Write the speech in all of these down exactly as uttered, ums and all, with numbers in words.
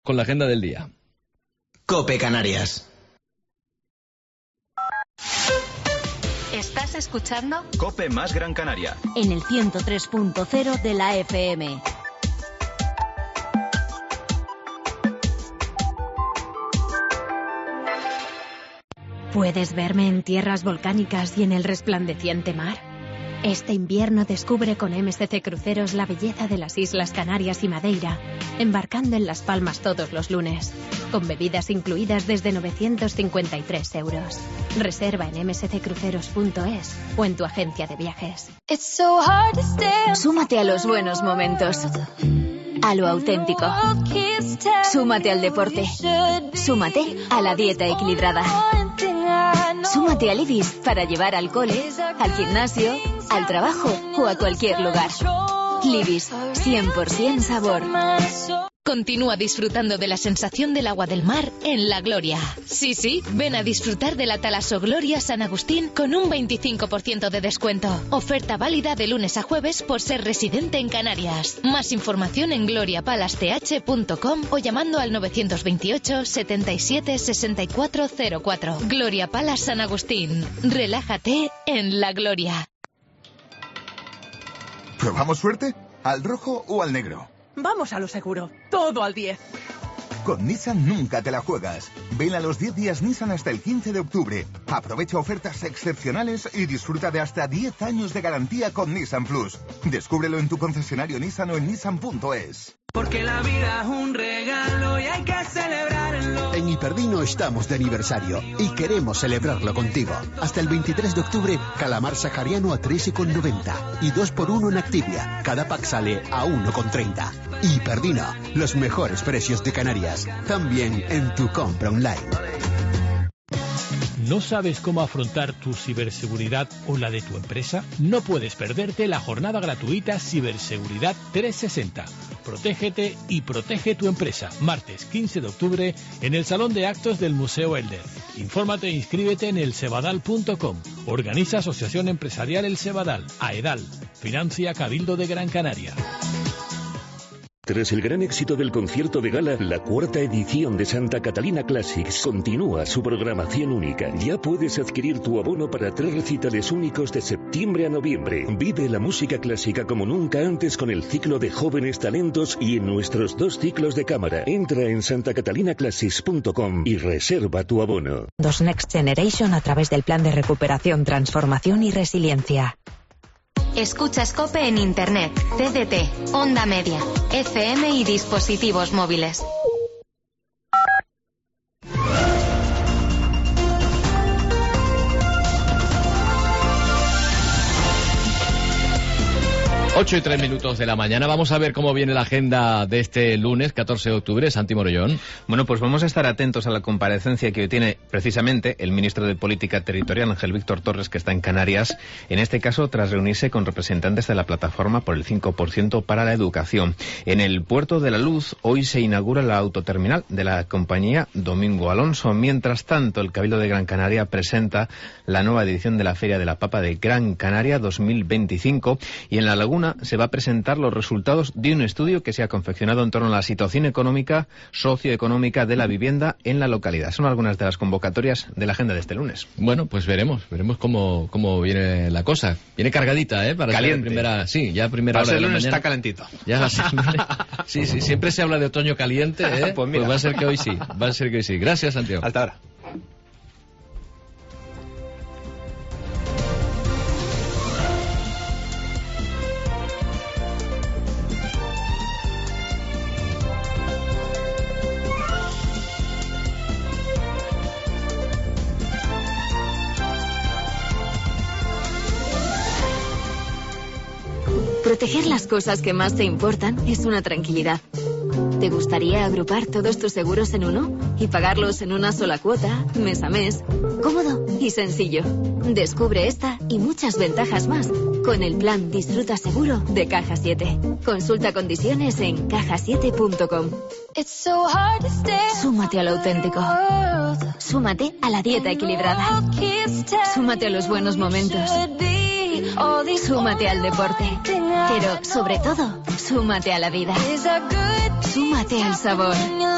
Con la agenda del día. COPE Canarias. ¿Estás escuchando? COPE más Gran Canaria. En el ciento tres punto cero de la F M. ¿Puedes verme en tierras volcánicas y en el resplandeciente mar? Este invierno descubre con M S C Cruceros la belleza de las Islas Canarias y Madeira, embarcando en Las Palmas todos los lunes, con bebidas incluidas desde novecientos cincuenta y tres euros. Reserva en eme ese ce cruceros punto es o en tu agencia de viajes. Súmate a los buenos momentos, a lo auténtico. Súmate al deporte. Súmate a la dieta equilibrada. Súmate a Libis para llevar al cole, al gimnasio, al trabajo o a cualquier lugar. Libis, cien por ciento sabor. Continúa disfrutando de la sensación del agua del mar en La Gloria. Sí, sí, ven a disfrutar de la Talaso Gloria San Agustín con un veinticinco por ciento de descuento. Oferta válida de lunes a jueves por ser residente en Canarias. Más información en gloria palace t h punto com o llamando al novecientos veintiocho, setenta y siete, sesenta y cuatro cero cuatro. Gloria Palace San Agustín. Relájate en La Gloria. ¿Probamos suerte? ¿Al rojo o al negro? Vamos a lo seguro. Todo al diez. Con Nissan nunca te la juegas. Ven a los diez días Nissan hasta el quince de octubre. Aprovecha ofertas excepcionales y disfruta de hasta diez años de garantía con Nissan Plus. Descúbrelo en tu concesionario Nissan o en nissan punto es. Porque la vida es un regalo y hay que celebrarlo. En Hiperdino estamos de aniversario y queremos celebrarlo contigo. Hasta el veintitrés de octubre, calamar sahariano a trece con noventa y dos por uno en Activia. Cada pack sale a uno con treinta. Hiperdino, los mejores precios de Canarias. También en tu compra online. ¿No sabes cómo afrontar tu ciberseguridad o la de tu empresa? No puedes perderte la jornada gratuita Ciberseguridad trescientos sesenta. Protégete y protege tu empresa. Martes quince de octubre en el Salón de Actos del Museo Elder. Infórmate e inscríbete en el cebadal punto com. Organiza Asociación Empresarial El Cebadal. AEDAL. Financia Cabildo de Gran Canaria. Tras el gran éxito del concierto de gala, la cuarta edición de Santa Catalina Classics continúa su programación única. Ya puedes adquirir tu abono para tres recitales únicos de septiembre a noviembre. Vive la música clásica como nunca antes con el ciclo de jóvenes talentos y en nuestros dos ciclos de cámara. Entra en santa catalina classics punto com y reserva tu abono. Dos Next Generation a través del Plan de Recuperación, Transformación y Resiliencia. Escuchas COPE en Internet, C D T, Onda Media, F M y dispositivos móviles. ocho y tres minutos de la mañana. Vamos a ver cómo viene la agenda de este lunes, catorce de octubre. Santi Morellón. Bueno, pues vamos a estar atentos a la comparecencia que hoy tiene precisamente el ministro de Política Territorial, Ángel Víctor Torres, que está en Canarias, en este caso tras reunirse con representantes de la plataforma por el cinco por ciento para la educación. En el Puerto de la Luz, hoy se inaugura la autoterminal de la compañía Domingo Alonso. Mientras tanto, el Cabildo de Gran Canaria presenta la nueva edición de la Feria de la Papa de Gran Canaria dos mil veinticinco y en La Laguna se va a presentar los resultados de un estudio que se ha confeccionado en torno a la situación económica, socioeconómica de la vivienda en la localidad. Son algunas de las convocatorias de la agenda de este lunes. Bueno, pues veremos, veremos cómo, cómo viene la cosa. Viene cargadita, ¿eh? Para Caliente. Primera, sí, ya primera Para hora de la lunes mañana. está calentito. Ya, sí, sí, sí, siempre se habla de otoño caliente, ¿eh? Pues mira. Pues va a ser que hoy sí, va a ser que hoy sí. Gracias, Santiago. Hasta ahora. Proteger las cosas que más te importan es una tranquilidad. ¿Te gustaría agrupar todos tus seguros en uno y pagarlos en una sola cuota, mes a mes? Cómodo y sencillo. Descubre esta y muchas ventajas más con el plan Disfruta Seguro de Caja siete. Consulta condiciones en caja siete punto com. Súmate al auténtico. Súmate a la dieta equilibrada. Súmate a los buenos momentos. Súmate al deporte. Pero, sobre todo, súmate a la vida. Súmate al sabor.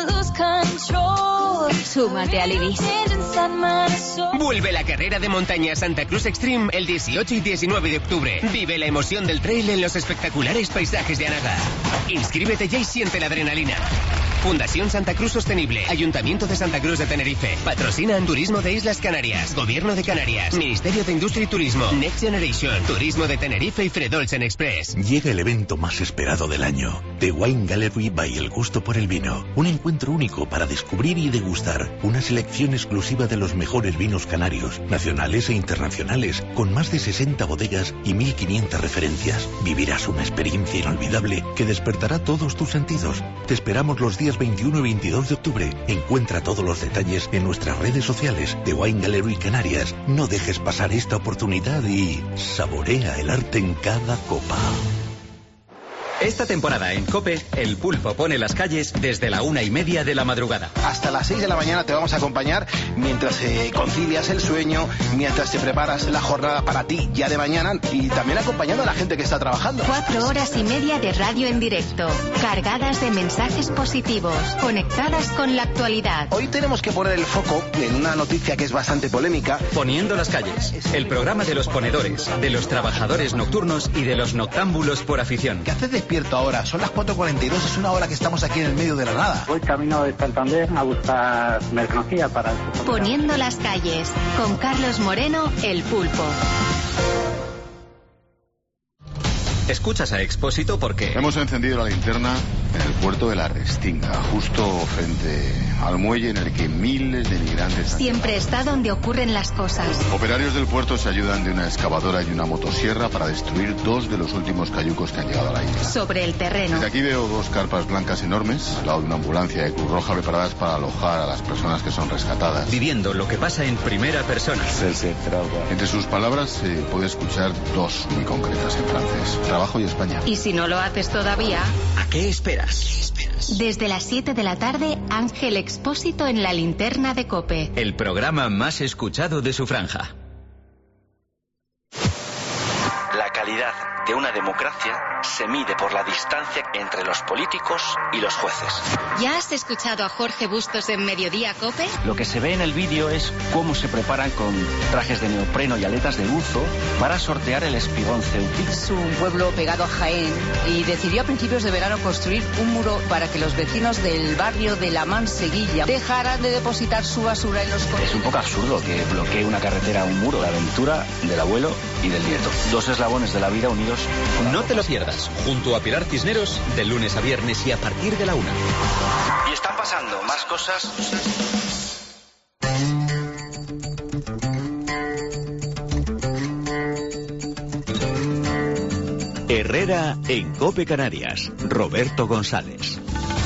Súmate al Ibis. Vuelve la carrera de montaña Santa Cruz Extreme el dieciocho y diecinueve de octubre. Vive la emoción del trail en los espectaculares paisajes de Anaga. Inscríbete ya y siente la adrenalina. Fundación Santa Cruz Sostenible, Ayuntamiento de Santa Cruz de Tenerife, patrocinan Turismo de Islas Canarias, Gobierno de Canarias, Ministerio de Industria y Turismo, Next Generation, Turismo de Tenerife y Fredolsen Express. Llega el evento más esperado del año, The Wine Gallery by El Gusto por el Vino. Un encuentro único para descubrir y degustar una selección exclusiva de los mejores vinos canarios, nacionales e internacionales, con más de sesenta bodegas y mil quinientas referencias. Vivirás una experiencia inolvidable que despertará todos tus sentidos. Te esperamos los días veintiuno y veintidós de octubre. Encuentra todos los detalles en nuestras redes sociales de Wine Gallery Canarias. No dejes pasar esta oportunidad y saborea el arte en cada copa. Esta temporada en COPE, el Pulpo pone las calles desde la una y media de la madrugada. Hasta las seis de la mañana te vamos a acompañar mientras eh, concilias el sueño, mientras te preparas la jornada para ti ya de mañana y también acompañando a la gente que está trabajando. Cuatro horas y media de radio en directo, cargadas de mensajes positivos, conectadas con la actualidad. Hoy tenemos que poner el foco en una noticia que es bastante polémica. Poniendo las calles, el programa de los ponedores, de los trabajadores nocturnos y de los noctámbulos por afición. ¿Qué haces despierto ahora? Son las cuatro cuarenta y dos, es una hora que estamos aquí en el medio de la nada. Voy camino de Santander a buscar mercancía para el... Poniendo las calles, con Carlos Moreno, el Pulpo. Escuchas a Expósito porque... Hemos encendido la linterna en el puerto de la Restinga, justo frente al muelle en el que miles de migrantes... Siempre está donde ocurren las cosas. Operarios del puerto se ayudan de una excavadora y una motosierra para destruir dos de los últimos cayucos que han llegado a la isla. Sobre el terreno. Desde aquí veo dos carpas blancas enormes, al lado de una ambulancia de Cruz Roja, preparadas para alojar a las personas que son rescatadas. Viviendo lo que pasa en primera persona. Entre sus palabras se puede escuchar dos muy concretas en francés. Trabajo y España. Y si no lo haces todavía... ¿A qué esperas? ¿Qué esperas? Desde las siete de la tarde, Ángel Expósito en la linterna de COPE. El programa más escuchado de su franja. La calidad de una democracia se mide por la distancia entre los políticos y los jueces. ¿Ya has escuchado a Jorge Bustos en Mediodía COPE? Lo que se ve en el vídeo es cómo se preparan con trajes de neopreno y aletas de buzo para sortear el espigón Ceutic. Es un pueblo pegado a Jaén y decidió a principios de verano construir un muro para que los vecinos del barrio de La Manseguilla dejaran de depositar su basura en los contenedores. Es un poco absurdo que bloquee una carretera un muro. La aventura del abuelo y del nieto. Dos eslabones de la vida unidos. No te lo pierdas, junto a Pilar Cisneros, de lunes a viernes y a partir de la una. Y están pasando más cosas. Herrera en COPE Canarias. Roberto González.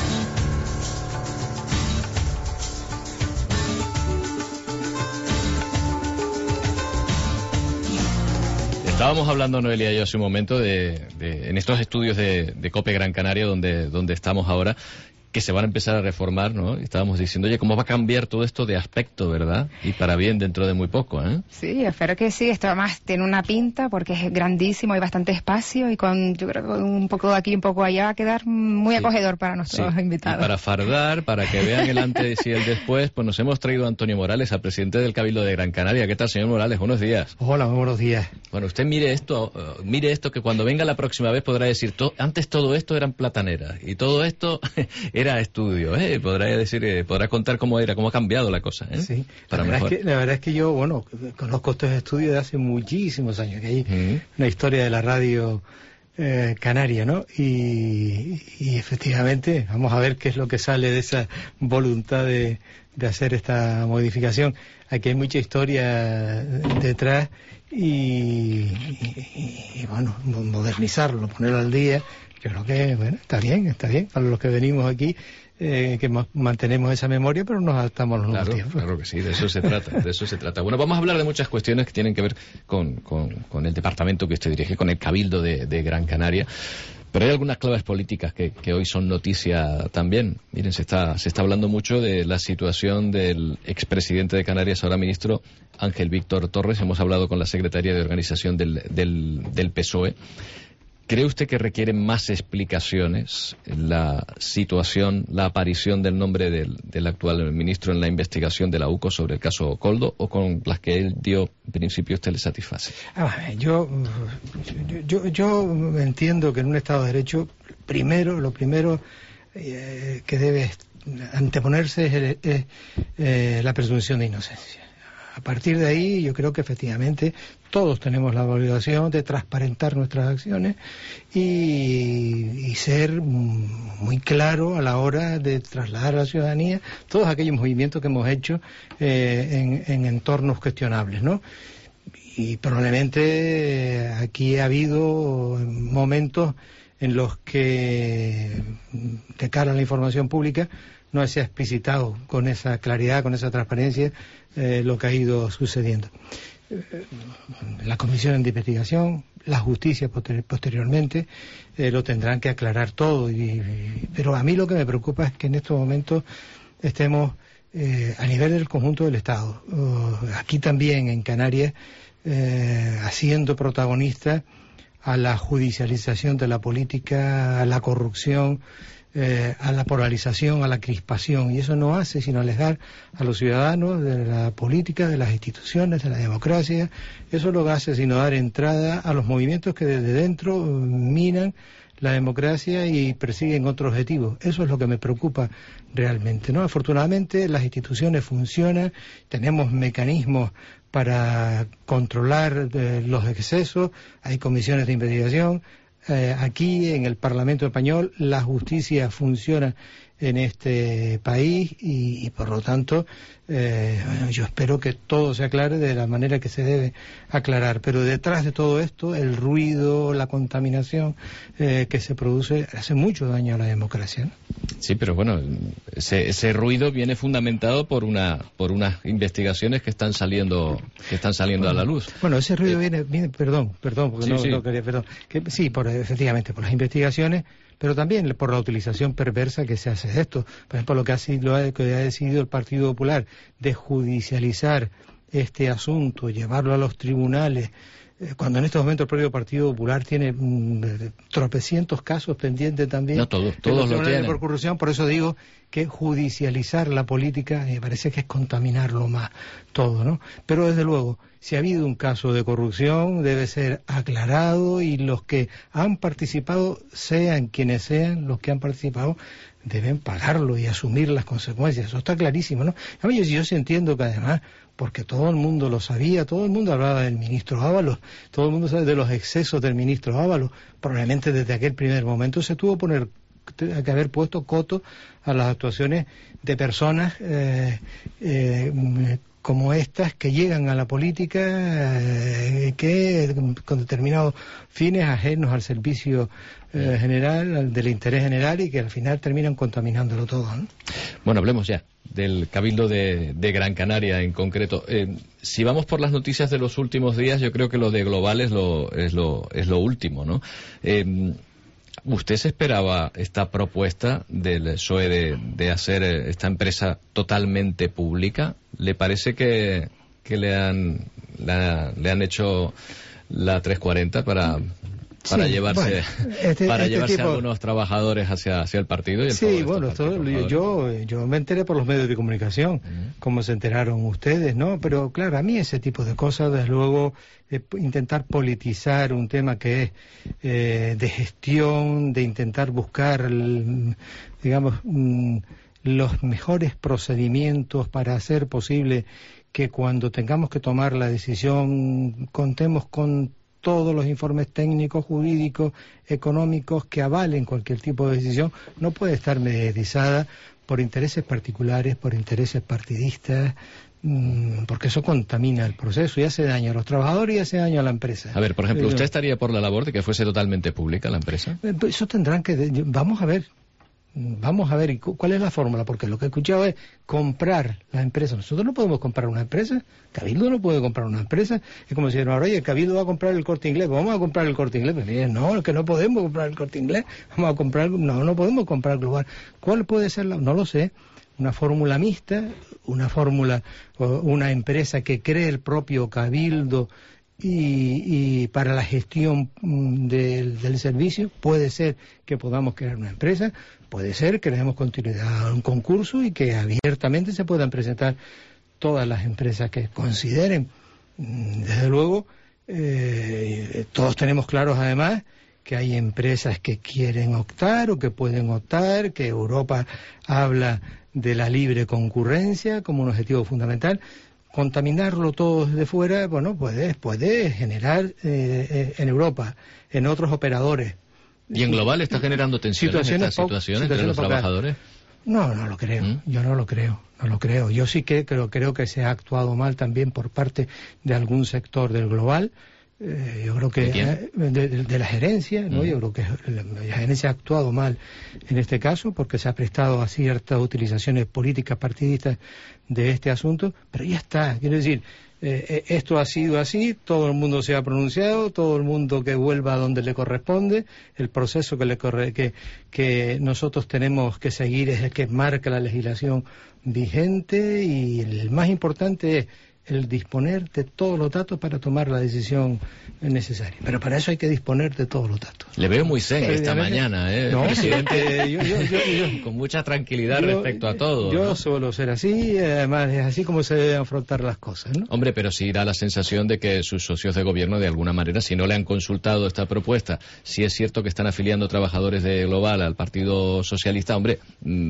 Estábamos hablando, Noelia y yo, hace un momento de, de en estos estudios de, de COPE Gran Canaria, donde, donde estamos ahora, que se van a empezar a reformar, ¿no? Y estábamos diciendo, oye, ¿cómo va a cambiar todo esto de aspecto, verdad? Y para bien dentro de muy poco, ¿eh? Sí, espero que sí. Esto además tiene una pinta porque es grandísimo, hay bastante espacio y con, yo creo que un poco de aquí, un poco allá va a quedar muy sí. acogedor para nuestros sí. invitados. Y para fardar, para que vean el antes y el después, pues nos hemos traído a Antonio Morales, al presidente del Cabildo de Gran Canaria. ¿Qué tal, señor Morales? Buenos días. Hola, muy buenos días. Bueno, usted mire esto, uh, mire esto que cuando venga la próxima vez podrá decir, to antes todo esto eran plataneras y todo esto era estudio, ¿eh? Podrá decir, eh, podrá contar cómo era, cómo ha cambiado la cosa, ¿eh? Sí, para la, verdad mejor. Es que, la verdad es que yo, bueno, conozco estos estudios de hace muchísimos años, que hay mm. una historia de la radio eh, canaria, ¿no? Y, y efectivamente, vamos a ver qué es lo que sale de esa voluntad de, de hacer esta modificación. Aquí hay mucha historia detrás y, y, y bueno, modernizarlo, ponerlo al día. Yo creo que, bueno, está bien, está bien, para los que venimos aquí, eh, que mantenemos esa memoria, pero nos adaptamos a los nuevos tiempos. Claro que sí, de eso se trata, de eso se trata. Bueno, vamos a hablar de muchas cuestiones que tienen que ver con, con, con el departamento que usted dirige, con el Cabildo de, de Gran Canaria. Pero hay algunas claves políticas que, que hoy son noticia también. Miren, se está, se está hablando mucho de la situación del expresidente de Canarias, ahora ministro, Ángel Víctor Torres. Hemos hablado con la secretaria de organización del, del, del P S O E. ¿Cree usted que requiere más explicaciones la situación, la aparición del nombre del, del actual ministro en la investigación de la U C O sobre el caso Koldo, o con las que él dio en principio usted le satisface? Ah, yo, yo, yo entiendo que en un Estado de Derecho, primero, lo primero eh, que debe anteponerse es, es eh, la presunción de inocencia. A partir de ahí, yo creo que efectivamente todos tenemos la obligación de transparentar nuestras acciones y, y ser muy claro a la hora de trasladar a la ciudadanía todos aquellos movimientos que hemos hecho eh, en, en entornos cuestionables, ¿no? Y probablemente aquí ha habido momentos en los que, de cara a la información pública, no se ha explicitado con esa claridad, con esa transparencia, eh, lo que ha ido sucediendo. Eh, la comisión de investigación, la justicia poster posteriormente, eh, lo tendrán que aclarar todo. Y, y, pero a mí lo que me preocupa es que en estos momentos estemos eh, a nivel del conjunto del Estado, uh, aquí también en Canarias, eh, haciendo protagonista a la judicialización de la política, a la corrupción, Eh, a la polarización, a la crispación, y eso no hace sino alejar a los ciudadanos de la política, de las instituciones, de la democracia. Eso lo hace sino dar entrada a los movimientos que desde dentro minan la democracia y persiguen otro objetivo. Eso es lo que me preocupa realmente, ¿no? Afortunadamente las instituciones funcionan, tenemos mecanismos para controlar eh, los excesos, hay comisiones de investigación. Eh, aquí en el Parlamento español la justicia funciona en este país y, y por lo tanto eh, bueno, yo espero que todo se aclare de la manera que se debe aclarar, pero detrás de todo esto el ruido, la contaminación eh, que se produce hace mucho daño a la democracia, ¿no? Sí, pero bueno, ese, ese ruido viene fundamentado por una por unas investigaciones que están saliendo que están saliendo bueno, a la luz. Bueno, ese ruido eh, viene, viene, perdón, perdón, porque sí, no, sí. no quería, perdón, que, sí, por, efectivamente, por las investigaciones, pero también por la utilización perversa que se hace de esto. Por ejemplo, lo que ha, sido, lo que ha decidido el Partido Popular de judicializar este asunto, llevarlo a los tribunales, eh, cuando en estos momentos el propio Partido Popular tiene mmm, tropecientos casos pendientes también. No, todos, todos lo tienen. Por corrupción, por eso digo que judicializar la política me parece que es contaminarlo más todo, ¿no? Pero desde luego, si ha habido un caso de corrupción, debe ser aclarado y los que han participado, sean quienes sean los que han participado, deben pagarlo y asumir las consecuencias. Eso está clarísimo, ¿no? A mí yo, yo sí entiendo que además, porque todo el mundo lo sabía, todo el mundo hablaba del ministro Ábalos, todo el mundo sabe de los excesos del ministro Ábalos, probablemente desde aquel primer momento se tuvo que poner que haber puesto coto a las actuaciones de personas eh, eh, como estas que llegan a la política eh, que con determinados fines ajenos al servicio eh, general, al del interés general, y que al final terminan contaminándolo todo, ¿no? Bueno, hablemos ya del Cabildo de, de Gran Canaria en concreto. Eh, si vamos por las noticias de los últimos días, yo creo que lo de Global es lo, es lo, es lo último, ¿no? Eh, ¿Usted se esperaba esta propuesta del P S O E de, de hacer esta empresa totalmente pública? ¿Le parece que, que le han la, le han hecho la trescientos cuarenta para para sí, llevarse bueno, este, para este llevarse tipo... a algunos trabajadores hacia hacia el partido? Y el sí, bueno, esto, yo yo me enteré por los medios de comunicación, uh-huh. como se enteraron ustedes, ¿no? Pero claro, a mí ese tipo de cosas, desde luego, eh, intentar politizar un tema que es eh, de gestión, de intentar buscar, el, digamos, mm, los mejores procedimientos para hacer posible que cuando tengamos que tomar la decisión contemos con todos los informes técnicos, jurídicos, económicos que avalen cualquier tipo de decisión, no puede estar mediatizada por intereses particulares, por intereses partidistas, mmm, porque eso contamina el proceso y hace daño a los trabajadores y hace daño a la empresa. A ver, por ejemplo, ¿usted estaría por la labor de que fuese totalmente pública la empresa? Eso tendrán que... Vamos a ver. vamos a ver cuál es la fórmula, porque lo que he escuchado es comprar las empresas. Nosotros no podemos comprar una empresa, Cabildo no puede comprar una empresa. Es como si ahora, oye, Cabildo va a comprar el Corte Inglés, pues vamos a comprar el Corte Inglés. Pues, no, es que no podemos comprar el Corte Inglés, vamos a comprar, no, no podemos comprar Global. ¿Cuál puede ser la? No lo sé. Una fórmula mixta, una fórmula, una empresa que cree el propio Cabildo y, y para la gestión del, del servicio. Puede ser que podamos crear una empresa, puede ser que le demos continuidad a un concurso y que abiertamente se puedan presentar todas las empresas que consideren. Desde luego, eh, todos tenemos claros además que hay empresas que quieren optar o que pueden optar, que Europa habla de la libre concurrencia como un objetivo fundamental. Contaminarlo todo desde fuera, bueno, puede, puede generar eh, eh, en Europa, en otros operadores. ¿Y en global está generando tensiones situaciones estas situaciones entre los pocas. trabajadores? No, no lo creo, ¿Mm? yo no lo creo, no lo creo. Yo sí que creo, creo que se ha actuado mal también por parte de algún sector del global. Eh, yo creo que ¿De, de, de, de la gerencia, ¿no? Mm. Yo creo que la, la gerencia ha actuado mal en este caso porque se ha prestado a ciertas utilizaciones políticas partidistas de este asunto, pero ya está, quiero decir, eh, esto ha sido así, todo el mundo se ha pronunciado, todo el mundo que vuelva a donde le corresponde, el proceso que le corre, que, que nosotros tenemos que seguir es el que marca la legislación vigente y el más importante es el disponer de todos los datos para tomar la decisión necesaria. Pero para eso hay que disponer de todos los datos. Le veo muy zen esta mañana, ¿eh? No, presidente. yo, yo, yo, yo, con mucha tranquilidad yo, respecto a todo. Yo ¿no? suelo ser así, además es así como se deben afrontar las cosas, ¿no? Hombre, pero sí da la sensación de que sus socios de gobierno, de alguna manera, si no le han consultado esta propuesta, si es cierto que están afiliando trabajadores de Global al Partido Socialista, hombre,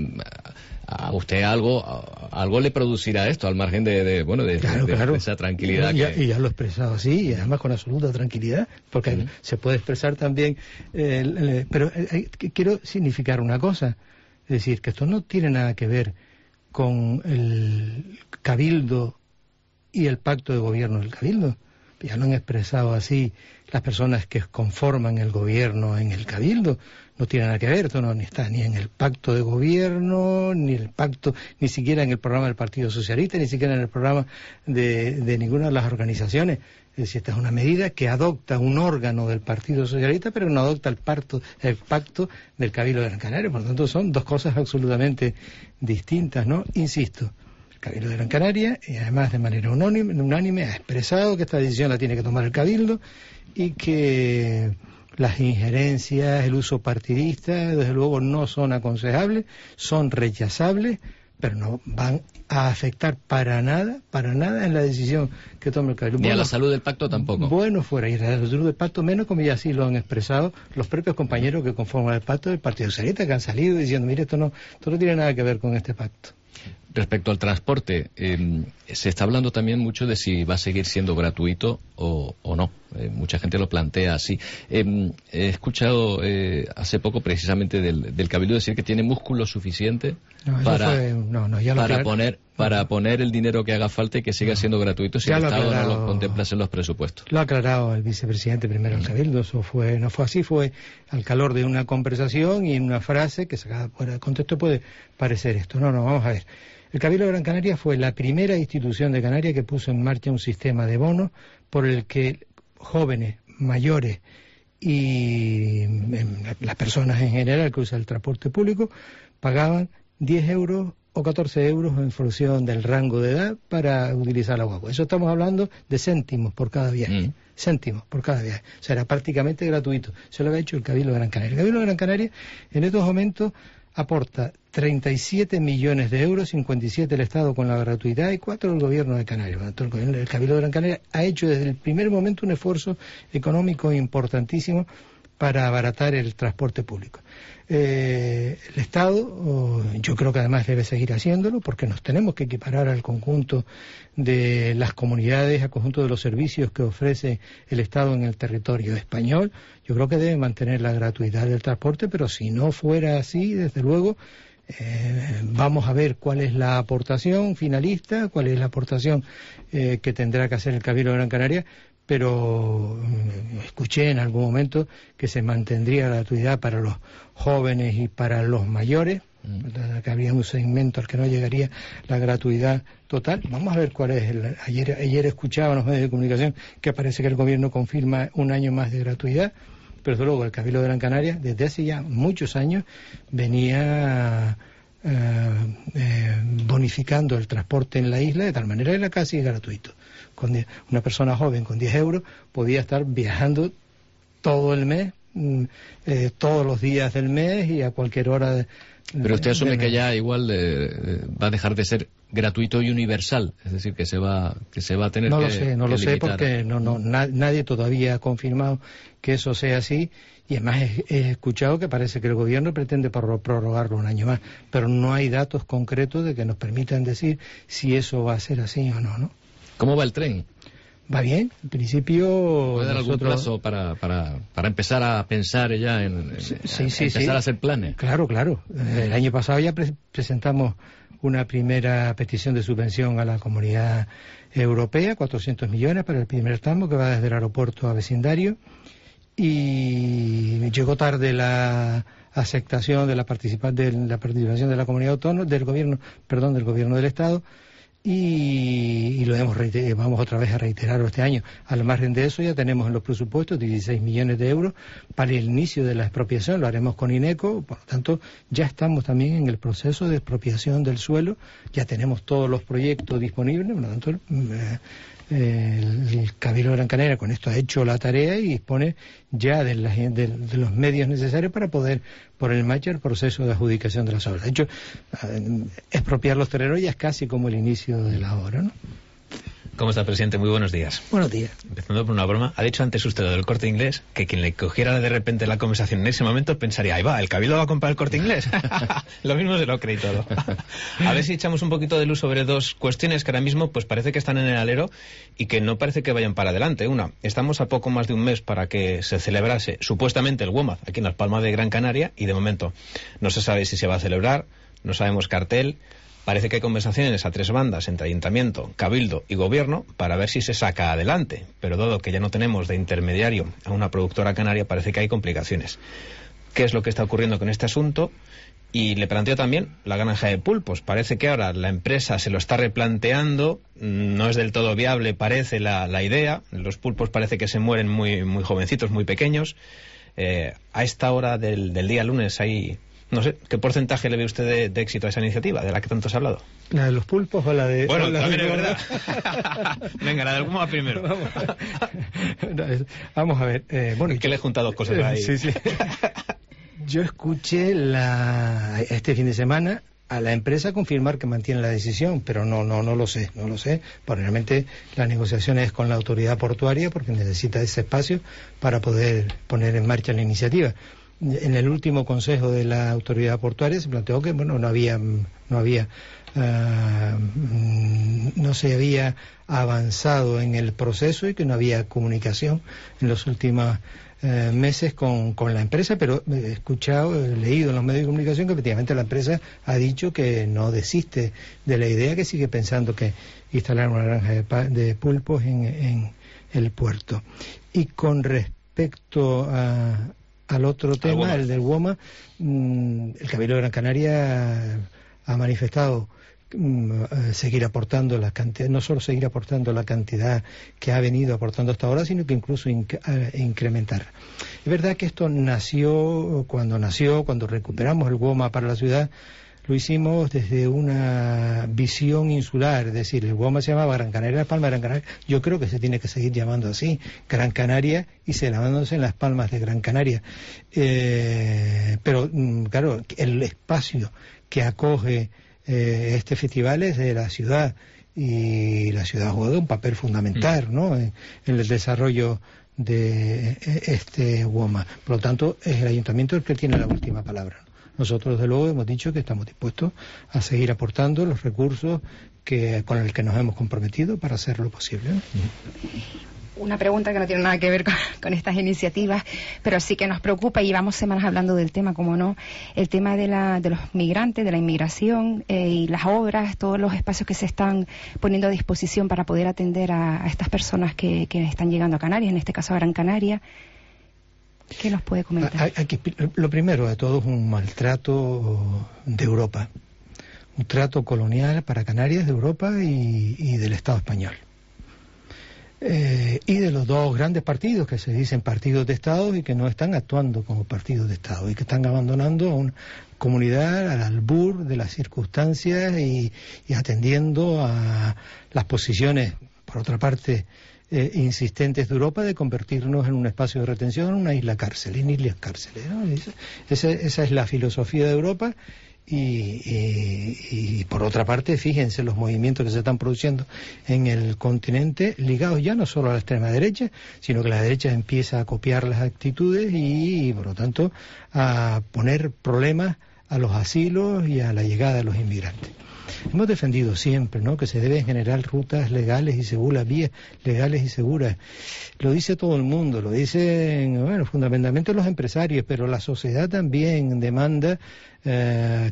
a usted algo algo le producirá esto, al margen de, de bueno, de, claro, de, claro. de esa tranquilidad. Y ya, que... y ya lo he expresado así, y además con absoluta tranquilidad, porque uh-huh. se puede expresar también, eh, el, pero eh, quiero significar una cosa, es decir, que esto no tiene nada que ver con el Cabildo y el pacto de gobierno del Cabildo. Ya lo han expresado así las personas que conforman el gobierno en el Cabildo. No tiene nada que ver, esto no está ni en el pacto de gobierno, ni el pacto, ni siquiera en el programa del Partido Socialista, ni siquiera en el programa de, de ninguna de las organizaciones. Es decir, esta es una medida que adopta un órgano del Partido Socialista, pero no adopta el pacto, el pacto del Cabildo de Gran Canaria. Por lo tanto, son dos cosas absolutamente distintas, ¿no? Insisto, el Cabildo de Gran Canaria, y además de manera unánime, unánime, ha expresado que esta decisión la tiene que tomar el Cabildo y que las injerencias, el uso partidista, desde luego no son aconsejables, son rechazables, pero no van a afectar para nada, para nada en la decisión que tome el Cabildo. Ni bueno, a la salud del pacto tampoco. Bueno, fuera, y a la salud del pacto menos, como ya así lo han expresado los propios compañeros que conforman el pacto del Partido Socialista, que han salido diciendo, mire, esto no, esto no tiene nada que ver con este pacto. Respecto al transporte, eh, se está hablando también mucho de si va a seguir siendo gratuito o, o no. Eh, mucha gente lo plantea así. Eh, he escuchado eh, hace poco precisamente del, del Cabildo decir que tiene músculo suficiente no, para, fue, no, no, ya lo para, aclar... poner, para poner el dinero que haga falta y que siga siendo gratuito si el Estado no lo contempla en los presupuestos. Lo ha aclarado el vicepresidente primero del Cabildo. Eso fue, no fue así, fue al calor de una conversación y en una frase que sacada fuera de contexto puede parecer esto. No, no, vamos a ver. El Cabildo de Gran Canaria fue la primera institución de Canarias que puso en marcha un sistema de bonos por el que jóvenes, mayores y las personas en general que usan el transporte público pagaban diez euros o catorce euros en función del rango de edad para utilizar la guagua. Eso estamos hablando de céntimos por cada viaje. Mm. Céntimos por cada viaje. O sea, era prácticamente gratuito. Eso lo había hecho el Cabildo de Gran Canaria. El Cabildo de Gran Canaria en estos momentos aporta treinta y siete millones de euros, cincuenta y siete el Estado con la gratuidad y cuatro el Gobierno de Canarias. El Cabildo de Gran Canaria ha hecho desde el primer momento un esfuerzo económico importantísimo para abaratar el transporte público. Eh, el Estado, oh, yo creo que además debe seguir haciéndolo porque nos tenemos que equiparar al conjunto de las comunidades, al conjunto de los servicios que ofrece el Estado en el territorio español. Yo creo que debe mantener la gratuidad del transporte, pero si no fuera así, desde luego, eh, vamos a ver cuál es la aportación finalista, cuál es la aportación eh, que tendrá que hacer el Cabildo de Gran Canaria, pero escuché en algún momento que se mantendría la gratuidad para los jóvenes y para los mayores, mm. que habría un segmento al que no llegaría la gratuidad total. Vamos a ver cuál es. El, ayer, ayer escuchaba en los medios de comunicación que parece que el gobierno confirma un año más de gratuidad, pero desde luego el Cabildo de Gran Canaria, desde hace ya muchos años, venía eh, eh, bonificando el transporte en la isla de tal manera que era casi gratuito. Con una persona joven con diez euros podía estar viajando todo el mes, eh, todos los días del mes y a cualquier hora de, Pero usted asume que ya igual eh, va a dejar de ser gratuito y universal, es decir, que se va que se va a tener no que lo sé, no que lo sé limitar. porque no, no, na, nadie todavía ha confirmado que eso sea así, y además he, he escuchado que parece que el gobierno pretende prorrogarlo un año más, pero no hay datos concretos de que nos permitan decir si eso va a ser así o no, ¿no? ¿Cómo va el tren? Va bien, en principio... ¿Puede dar nosotros... algún plazo para, para, para empezar a pensar ya en, en sí, a, sí, empezar sí. a hacer planes? Claro, claro. El año pasado ya pre presentamos una primera petición de subvención a la Comunidad Europea, cuatrocientos millones para el primer tramo que va desde el aeropuerto a vecindario, y llegó tarde la aceptación de la, participa de la participación de la comunidad autónoma, del gobierno, perdón, del gobierno del Estado, y, y lo hemos vamos otra vez a reiterarlo este año. Al margen de eso ya tenemos en los presupuestos dieciséis millones de euros para el inicio de la expropiación, lo haremos con INECO, por lo tanto ya estamos también en el proceso de expropiación del suelo, ya tenemos todos los proyectos disponibles, por lo tanto eh, el, el Cabildo de Gran Canaria con esto ha hecho la tarea y dispone ya de, la, de, de los medios necesarios para poder poner en marcha el proceso de adjudicación de las obras. De hecho, eh, expropiar los terrenos ya es casi como el inicio de la obra, ¿no? ¿Cómo está, presidente? Muy buenos días. Buenos días. Empezando por una broma, ha dicho antes usted lo del Corte Inglés, que quien le cogiera de repente la conversación en ese momento pensaría, ahí va, ¿el Cabildo va a comprar el Corte Inglés? Lo mismo se lo cree todo. A ver si echamos un poquito de luz sobre dos cuestiones que ahora mismo pues parece que están en el alero y que no parece que vayan para adelante. Una, estamos a poco más de un mes para que se celebrase supuestamente el WOMAD aquí en Las Palmas de Gran Canaria y de momento no se sabe si se va a celebrar, no sabemos cartel. Parece que hay conversaciones a tres bandas entre Ayuntamiento, Cabildo y Gobierno para ver si se saca adelante, pero dado que ya no tenemos de intermediario a una productora canaria, parece que hay complicaciones. ¿Qué es lo que está ocurriendo con este asunto? Y le planteo también la granja de pulpos. Parece que ahora la empresa se lo está replanteando, no es del todo viable, parece la, la idea. Los pulpos parece que se mueren muy, muy jovencitos, muy pequeños. Eh, a esta hora del, del día lunes hay... No sé, ¿qué porcentaje le ve usted de, de éxito a esa iniciativa de la que tanto se ha hablado? ¿La de los pulpos o la de...? Bueno, la también de... es verdad. Venga, la del Guma primero. Vamos, Vamos a ver. Eh, bueno, ¿qué le he juntado dos cosas ahí? Sí, sí. Yo escuché la, este fin de semana a la empresa confirmar que mantiene la decisión, pero no, no, no lo sé, no lo sé. Porque realmente la negociación es con la autoridad portuaria porque necesita ese espacio para poder poner en marcha la iniciativa. En el último consejo de la autoridad portuaria se planteó que bueno no había no había uh, no se había avanzado en el proceso y que no había comunicación en los últimos uh, meses con, con la empresa, pero he escuchado, he leído en los medios de comunicación que efectivamente la empresa ha dicho que no desiste de la idea, que sigue pensando que instalar una granja de, de pulpos en, en el puerto. Y con respecto a al otro tema, el del WOMA, mmm, el Cabildo de Gran Canaria ha manifestado mmm, seguir aportando la cantidad, no solo seguir aportando la cantidad que ha venido aportando hasta ahora, sino que incluso inc incrementar. Es verdad que esto nació, cuando nació, cuando recuperamos el WOMA para la ciudad, lo hicimos desde una visión insular, es decir, el WOMA se llamaba Gran Canaria, Las Palmas de Gran Canaria. Yo creo que se tiene que seguir llamando así, Gran Canaria, y celebrándose en Las Palmas de Gran Canaria. Eh, pero, claro, el espacio que acoge eh, este festival es de la ciudad, y la ciudad ha jugado un papel fundamental, ¿no?, en, en el desarrollo de este WOMA. Por lo tanto, es el ayuntamiento el que tiene la última palabra. Nosotros, desde luego, hemos dicho que estamos dispuestos a seguir aportando los recursos que con el que nos hemos comprometido para hacerlo posible, ¿no? una pregunta que no tiene nada que ver con, con estas iniciativas, pero sí que nos preocupa, y llevamos semanas hablando del tema, como no, el tema de, la, de los migrantes, de la inmigración eh, y las obras, todos los espacios que se están poniendo a disposición para poder atender a, a estas personas que, que están llegando a Canarias, en este caso a Gran Canaria. ¿Qué nos puede comentar? Hay, hay que, lo primero de todo es un maltrato de Europa, un trato colonial para Canarias de Europa y, y del Estado español. Eh, y de los dos grandes partidos que se dicen partidos de Estado y que no están actuando como partidos de Estado y que están abandonando a una comunidad al albur de las circunstancias y, y atendiendo a las posiciones, por otra parte, eh, insistentes de Europa de convertirnos en un espacio de retención, en una isla cárcel, en islas cárceles, ¿no? Esa, esa es la filosofía de Europa. Y, y, y por otra parte, fíjense los movimientos que se están produciendo en el continente, ligados ya no solo a la extrema derecha, sino que la derecha empieza a copiar las actitudes y, y por lo tanto, a poner problemas a los asilos y a la llegada de los inmigrantes. Hemos defendido siempre, ¿no?, que se deben generar rutas legales y seguras, vías legales y seguras. Lo dice todo el mundo, lo dicen, bueno, fundamentalmente los empresarios, pero la sociedad también demanda eh,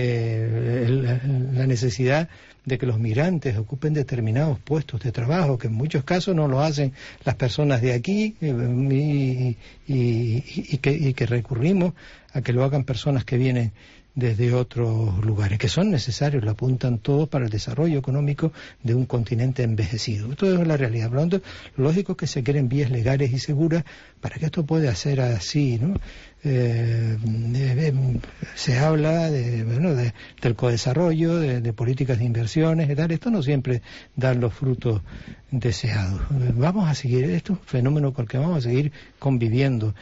que el, la necesidad de que los migrantes ocupen determinados puestos de trabajo, que en muchos casos no lo hacen las personas de aquí eh, y, y, y, y, que, y que recurrimos a que lo hagan personas que vienen desde otros lugares, que son necesarios, lo apuntan todos para el desarrollo económico de un continente envejecido. Esto es la realidad. Por lo tanto, lo lógico es que se creen vías legales y seguras para que esto pueda ser así, ¿no? Eh, eh, se habla de, bueno, de, del codesarrollo, de, de políticas de inversiones y tal. Esto no siempre da los frutos deseados. Vamos a seguir, esto es un fenómeno con el que vamos a seguir conviviendo.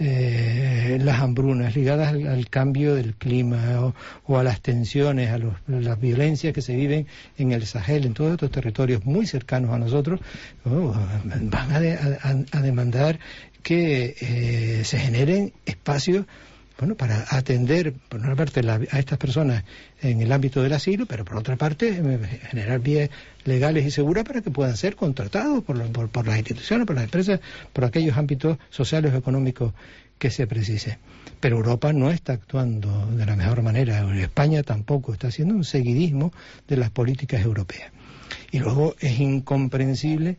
Eh, las hambrunas ligadas al, al cambio del clima o, o a las tensiones, a, los, a las violencias que se viven en el Sahel, en todos estos territorios muy cercanos a nosotros, oh, van a, de, a, a demandar que eh, se generen espacios, bueno, para atender, por una parte, la, a estas personas en el ámbito del asilo, pero por otra parte, eh, generar vías legales y seguras para que puedan ser contratados por, por, por las instituciones, por las empresas, por aquellos ámbitos sociales o económicos que se precisen. Pero Europa no está actuando de la mejor manera, España tampoco, está haciendo un seguidismo de las políticas europeas. Y luego es incomprensible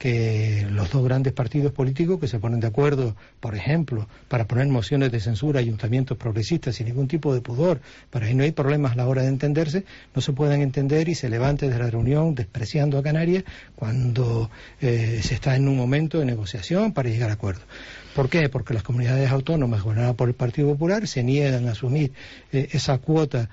que los dos grandes partidos políticos que se ponen de acuerdo, por ejemplo, para poner mociones de censura a ayuntamientos progresistas sin ningún tipo de pudor, para que no hay problemas a la hora de entenderse, no se puedan entender y se levante de la reunión despreciando a Canarias cuando eh, se está en un momento de negociación para llegar a acuerdos. ¿Por qué? Porque las comunidades autónomas gobernadas por el Partido Popular se niegan a asumir eh, esa cuota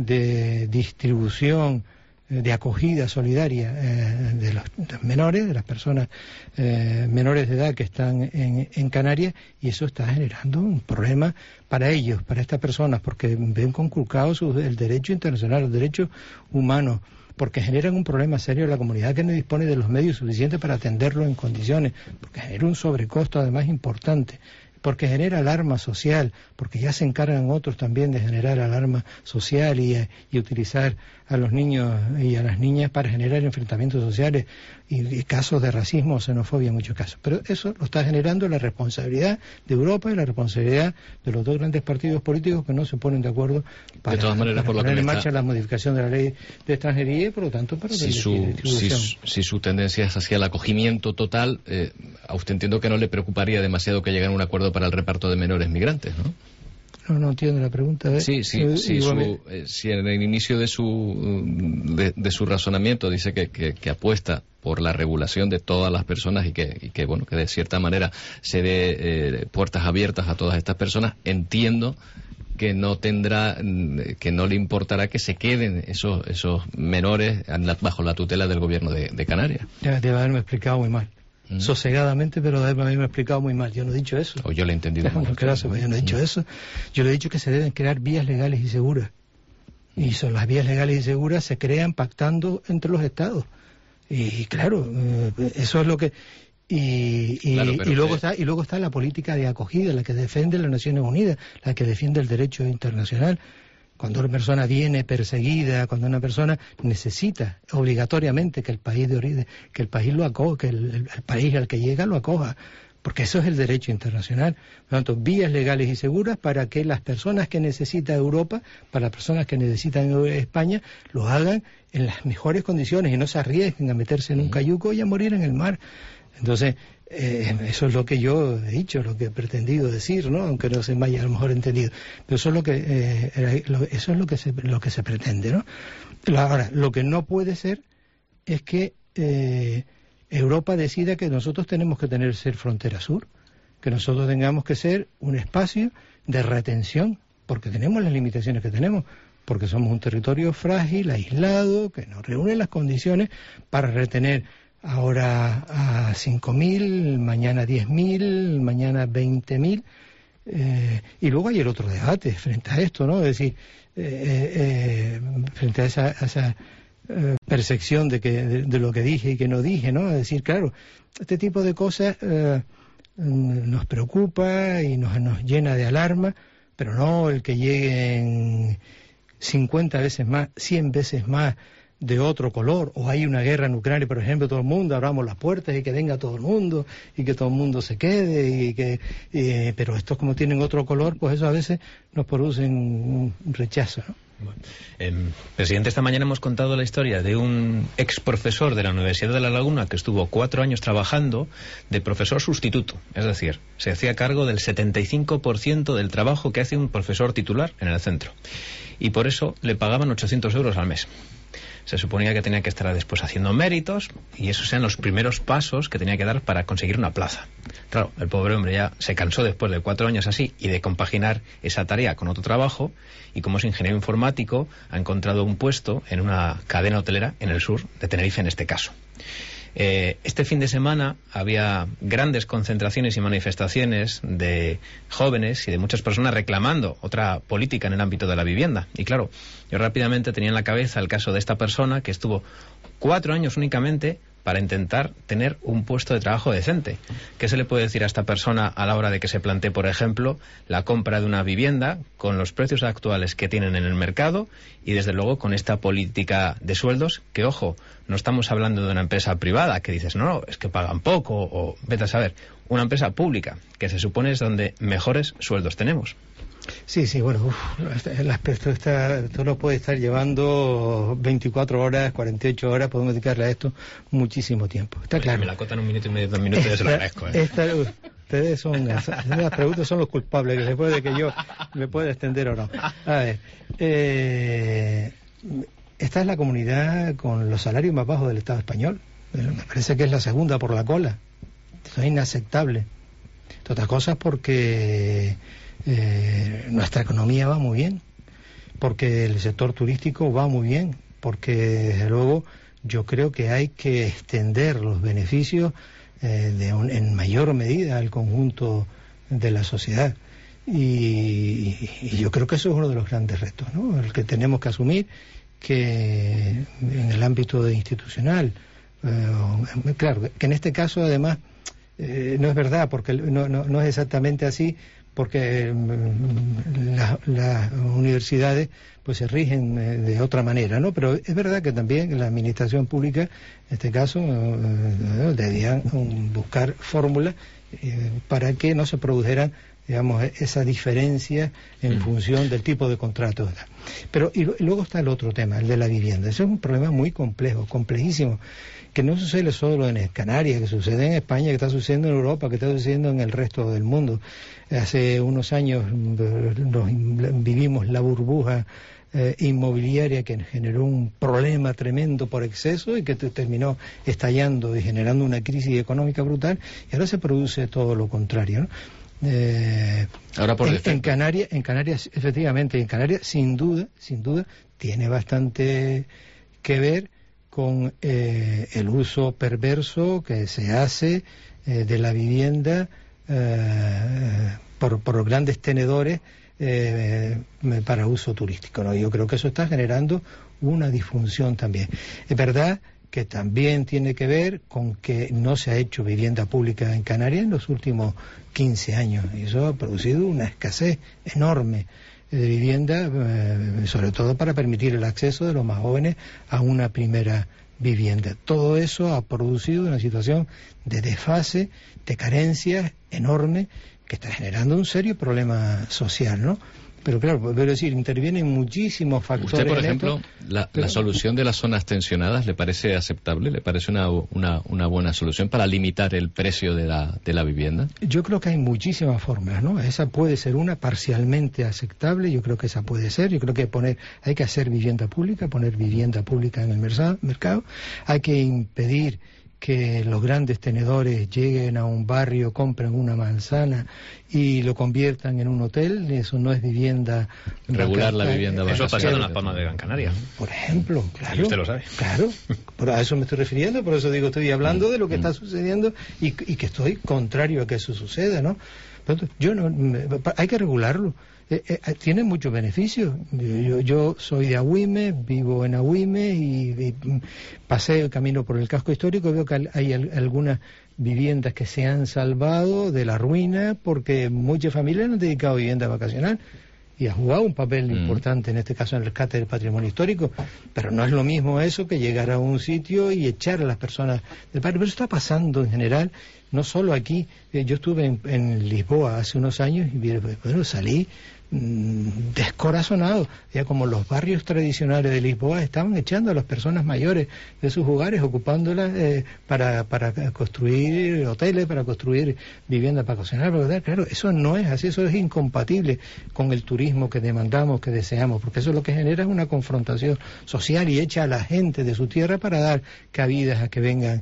de distribución, de acogida solidaria eh, de los de menores, de las personas eh, menores de edad que están en, en Canarias, y eso está generando un problema para ellos, para estas personas, porque ven conculcado su, el derecho internacional, los derechos humanos, porque generan un problema serio en la comunidad que no dispone de los medios suficientes para atenderlo en condiciones, porque genera un sobrecosto además importante, porque genera alarma social, porque ya se encargan otros también de generar alarma social y, y utilizar a los niños y a las niñas para generar enfrentamientos sociales y, y casos de racismo o xenofobia en muchos casos. Pero eso lo está generando la responsabilidad de Europa y la responsabilidad de los dos grandes partidos políticos que no se ponen de acuerdo para, de todas maneras, para por lo poner que en está... marcha la modificación de la ley de extranjería y por lo tanto para si su, si, su, si su tendencia es hacia el acogimiento total, eh, a usted entiendo que no le preocuparía demasiado que llegara a un acuerdo para el reparto de menores migrantes, ¿no? No, no entiendo la pregunta. ¿eh? Sí, sí, eh, sí su, eh, si en el inicio de su de, de su razonamiento dice que, que, que apuesta por la regulación de todas las personas y que, y que bueno, que de cierta manera se dé eh, puertas abiertas a todas estas personas, entiendo que no tendrá, que no le importará que se queden esos esos menores bajo la tutela del gobierno de, de Canarias. Debe haberme explicado muy mal. Mm. Sosegadamente, pero debe haberme explicado muy mal. Yo no he dicho eso. O yo le he entendido mal. Gracias, yo no he dicho mm. eso. Yo le he dicho que se deben crear vías legales y seguras. Mm. Y son las vías legales y seguras se crean pactando entre los estados. Y claro, eh, eso es lo que... Y, y, claro, y luego que... está y luego está la política de acogida, la que defiende las Naciones Unidas, la que defiende el derecho internacional. Cuando una persona viene perseguida, cuando una persona necesita obligatoriamente que el país de origen, que el país lo acoja, que el, el, el país al que llega lo acoja, porque eso es el derecho internacional. Por lo tanto, vías legales y seguras para que las personas que necesita Europa, para las personas que necesitan España, lo hagan en las mejores condiciones y no se arriesguen a meterse en un cayuco y a morir en el mar. Entonces, Eh, eso es lo que yo he dicho, lo que he pretendido decir, ¿no? Aunque no se me haya a lo mejor entendido. Pero eso es lo que eh, era, lo, eso es lo que se lo que se pretende, ¿no? Ahora, lo que no puede ser es que eh, Europa decida que nosotros tenemos que tener ser frontera sur, que nosotros tengamos que ser un espacio de retención, porque tenemos las limitaciones que tenemos, porque somos un territorio frágil, aislado, que no reúne las condiciones para retener ahora a cinco mil, mañana diez mil, mañana veinte mil, eh, y luego hay el otro debate frente a esto, ¿no? Es decir, eh, eh, frente a esa, a esa eh, percepción de, que, de, de lo que dije y que no dije, ¿no? Es decir, claro, este tipo de cosas eh, nos preocupa y nos, nos llena de alarma, pero no el que lleguen cincuenta veces más, cien veces más de otro color, o hay una guerra nuclear, por ejemplo, todo el mundo abramos las puertas y que venga todo el mundo y que todo el mundo se quede, y que eh, pero estos como tienen otro color, pues eso a veces nos producen un rechazo, ¿no? Bueno, eh, presidente, esta mañana hemos contado la historia de un ex profesor de la Universidad de La Laguna que estuvo cuatro años trabajando de profesor sustituto, es decir, se hacía cargo del setenta y cinco por ciento del trabajo que hace un profesor titular en el centro, y por eso le pagaban ochocientos euros al mes. Se suponía que tenía que estar después haciendo méritos, y esos eran los primeros pasos que tenía que dar para conseguir una plaza. Claro, el pobre hombre ya se cansó después de cuatro años así y de compaginar esa tarea con otro trabajo, y como es ingeniero informático ha encontrado un puesto en una cadena hotelera en el sur de Tenerife en este caso. Eh, este fin de semana había grandes concentraciones y manifestaciones de jóvenes y de muchas personas reclamando otra política en el ámbito de la vivienda. Y claro, yo rápidamente tenía en la cabeza el caso de esta persona que estuvo cuatro años únicamente para intentar tener un puesto de trabajo decente. ¿Qué se le puede decir a esta persona a la hora de que se plantee, por ejemplo, la compra de una vivienda con los precios actuales que tienen en el mercado y, desde luego, con esta política de sueldos que, ojo, no estamos hablando de una empresa privada que dices, no, no, es que pagan poco, o vete a saber, una empresa pública que se supone es donde mejores sueldos tenemos? Sí, sí, bueno, uf, el aspecto está, esto lo puede estar llevando veinticuatro horas, cuarenta y ocho horas, podemos dedicarle a esto muchísimo tiempo. Está Oye, claro. Si me la acotan un minuto y medio, dos minutos, yo se lo agradezco. ¿eh? Esta, ustedes son, las preguntas son los culpables, que después de que yo me pueda extender o no. A ver, eh, esta es la comunidad con los salarios más bajos del Estado español. Me parece que es la segunda por la cola. Eso es inaceptable. Entre otras cosas porque Eh, nuestra economía va muy bien, porque el sector turístico va muy bien, porque desde luego yo creo que hay que extender los beneficios eh, de un, en mayor medida al conjunto de la sociedad, y, y yo creo que eso es uno de los grandes retos, ¿no? El que tenemos que asumir, que en el ámbito institucional, eh, claro, que en este caso además eh, no es verdad, porque no, no, no es exactamente así, porque las la universidades pues se rigen eh, de otra manera, ¿no? Pero es verdad que también la administración pública, en este caso, eh, debían um, buscar fórmulas eh, para que no se produjeran, digamos, esa diferencia en mm. función del tipo de contrato. Pero y, y luego está el otro tema, el de la vivienda. Ese es un problema muy complejo, complejísimo, que no sucede solo en Canarias, que sucede en España, que está sucediendo en Europa, que está sucediendo en el resto del mundo. Hace unos años nos vivimos la burbuja eh, inmobiliaria que generó un problema tremendo por exceso y que terminó estallando y generando una crisis económica brutal, y ahora se produce todo lo contrario, ¿no? Eh, ahora por en, en Canarias, en Canarias, efectivamente, en Canarias sin duda, sin duda, tiene bastante que ver con eh, el uso perverso que se hace eh, de la vivienda eh, por, por los grandes tenedores eh, para uso turístico, ¿no? Yo creo que eso está generando una disfunción también. Es verdad que también tiene que ver con que no se ha hecho vivienda pública en Canarias en los últimos quince años, y eso ha producido una escasez enorme de vivienda, eh, sobre todo para permitir el acceso de los más jóvenes a una primera vivienda. Todo eso ha producido una situación de desfase, de carencias enorme, que está generando un serio problema social, ¿no? Pero claro, quiero decir, intervienen muchísimos factores. ¿Usted, por ejemplo, la, pero, la solución de las zonas tensionadas le parece aceptable? ¿Le parece una, una, una buena solución para limitar el precio de la, de la vivienda? Yo creo que hay muchísimas formas, ¿no? Esa puede ser una parcialmente aceptable, yo creo que esa puede ser. Yo creo que poner, hay que hacer vivienda pública, poner vivienda pública en el mercado. Hay que impedir que los grandes tenedores lleguen a un barrio, compren una manzana y lo conviertan en un hotel. Eso no es vivienda. Regular la vivienda. Eso ha pasado en las Palmas de Gran Canaria. Por ejemplo, claro. Y usted lo sabe. Claro, por a eso me estoy refiriendo, por eso digo, estoy hablando de lo que está sucediendo y, y que estoy contrario a que eso suceda, ¿no? Pero yo no, me, hay que regularlo. Eh, eh, tiene muchos beneficios. Yo, yo soy de Agüime, vivo en Agüime y, y pasé el camino por el casco histórico, veo que hay, hay algunas viviendas que se han salvado de la ruina porque muchas familias han dedicado a vivienda vacacional y ha jugado un papel mm. importante, en este caso en el rescate del patrimonio histórico, pero no es lo mismo eso que llegar a un sitio y echar a las personas del barrio. Pero eso está pasando en general, no solo aquí. Eh, yo estuve en, en Lisboa hace unos años y bueno, salí mmm, descorazonado, ya como los barrios tradicionales de Lisboa estaban echando a las personas mayores de sus hogares, ocupándolas eh, para, para construir hoteles, para construir viviendas vacacionales. Pero claro, eso no es así, eso es incompatible con el turismo que demandamos, que deseamos, porque eso lo que genera es una confrontación social y echa a la gente de su tierra para dar cabidas a que vengan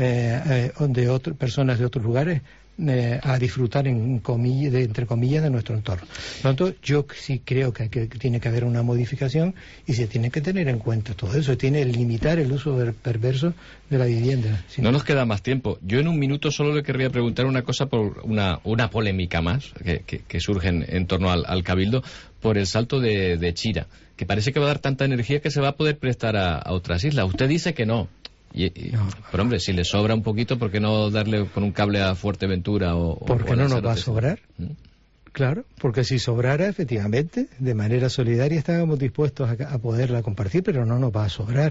eh, eh, de otro, personas de otros lugares Eh, a disfrutar en comillas, de, entre comillas, de nuestro entorno. Por lo tanto, yo sí creo que, que, que tiene que haber una modificación y se tiene que tener en cuenta todo eso, tiene que limitar el uso perverso de la vivienda. Si no, no nos queda más tiempo. Yo en un minuto solo le querría preguntar una cosa por una, una polémica más que, que, que surge en, en torno al, al Cabildo por el salto de, de Chira, que parece que va a dar tanta energía que se va a poder prestar a, a otras islas. Usted dice que no. Y, y, no. Pero hombre, si le sobra un poquito, ¿por qué no darle con un cable a Fuerteventura? O, porque o no nos va a sobrar. ¿Mm? Claro, porque si sobrara, efectivamente, de manera solidaria estábamos dispuestos a, a poderla compartir, pero no nos va a sobrar.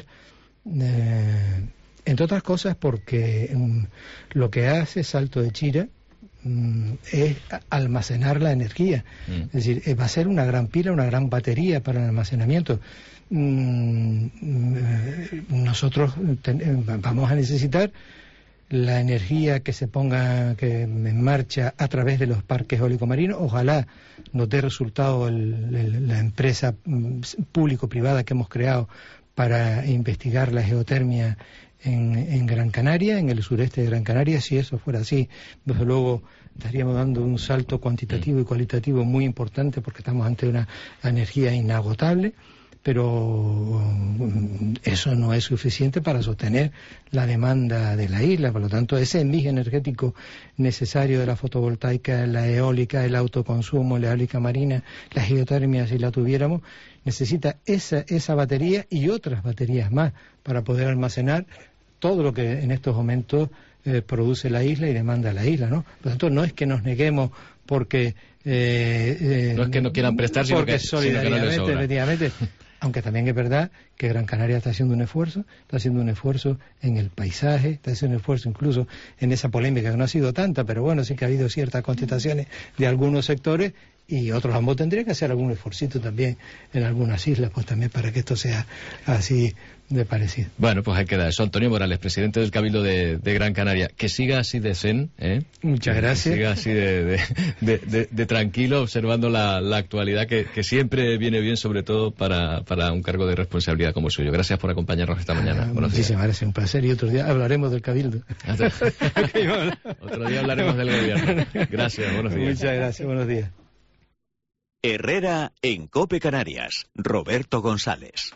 Eh, entre otras cosas porque um, lo que hace Salto de Chira um, es almacenar la energía. Mm. Es decir, eh, va a ser una gran pila, una gran batería para el almacenamiento. Nosotros ten, vamos a necesitar la energía que se ponga que en marcha a través de los parques eólico-marinos. Ojalá nos dé resultado el, el, la empresa público-privada que hemos creado para investigar la geotermia en, en Gran Canaria, en el sureste de Gran Canaria. Si eso fuera así, desde luego estaríamos dando un salto cuantitativo y cualitativo muy importante, porque estamos ante una energía inagotable. Pero eso no es suficiente para sostener la demanda de la isla. Por lo tanto, ese mix energético necesario de la fotovoltaica, la eólica, el autoconsumo, la eólica marina, la geotermia, si la tuviéramos, necesita esa, esa batería y otras baterías más para poder almacenar todo lo que en estos momentos eh, produce la isla y demanda la isla, ¿no? Por lo tanto, no es que nos neguemos porque... Eh, eh, no es que no quieran prestar, sino porque que, solidariamente, sino que no les sobra. efectivamente... Aunque también es verdad que Gran Canaria está haciendo un esfuerzo, está haciendo un esfuerzo en el paisaje, está haciendo un esfuerzo incluso en esa polémica que no ha sido tanta, pero bueno, sí que ha habido ciertas contestaciones de algunos sectores y otros ambos tendrían que hacer algún esfuercito también en algunas islas, pues también para que esto sea así de parecido. Bueno, pues ahí queda eso. Antonio Morales, presidente del Cabildo de, de Gran Canaria. Que siga así de zen, ¿eh? Muchas gracias. Que siga así de, de, de, de, de tranquilo, observando la, la actualidad, que, que siempre viene bien, sobre todo para, para un cargo de responsabilidad como el suyo. Gracias por acompañarnos esta mañana. Ah, muchísimas gracias, un placer. Y otro día hablaremos del Cabildo. Otro día hablaremos del gobierno. Gracias, buenos días. Muchas gracias, buenos días. Herrera en COPE Canarias. Roberto González.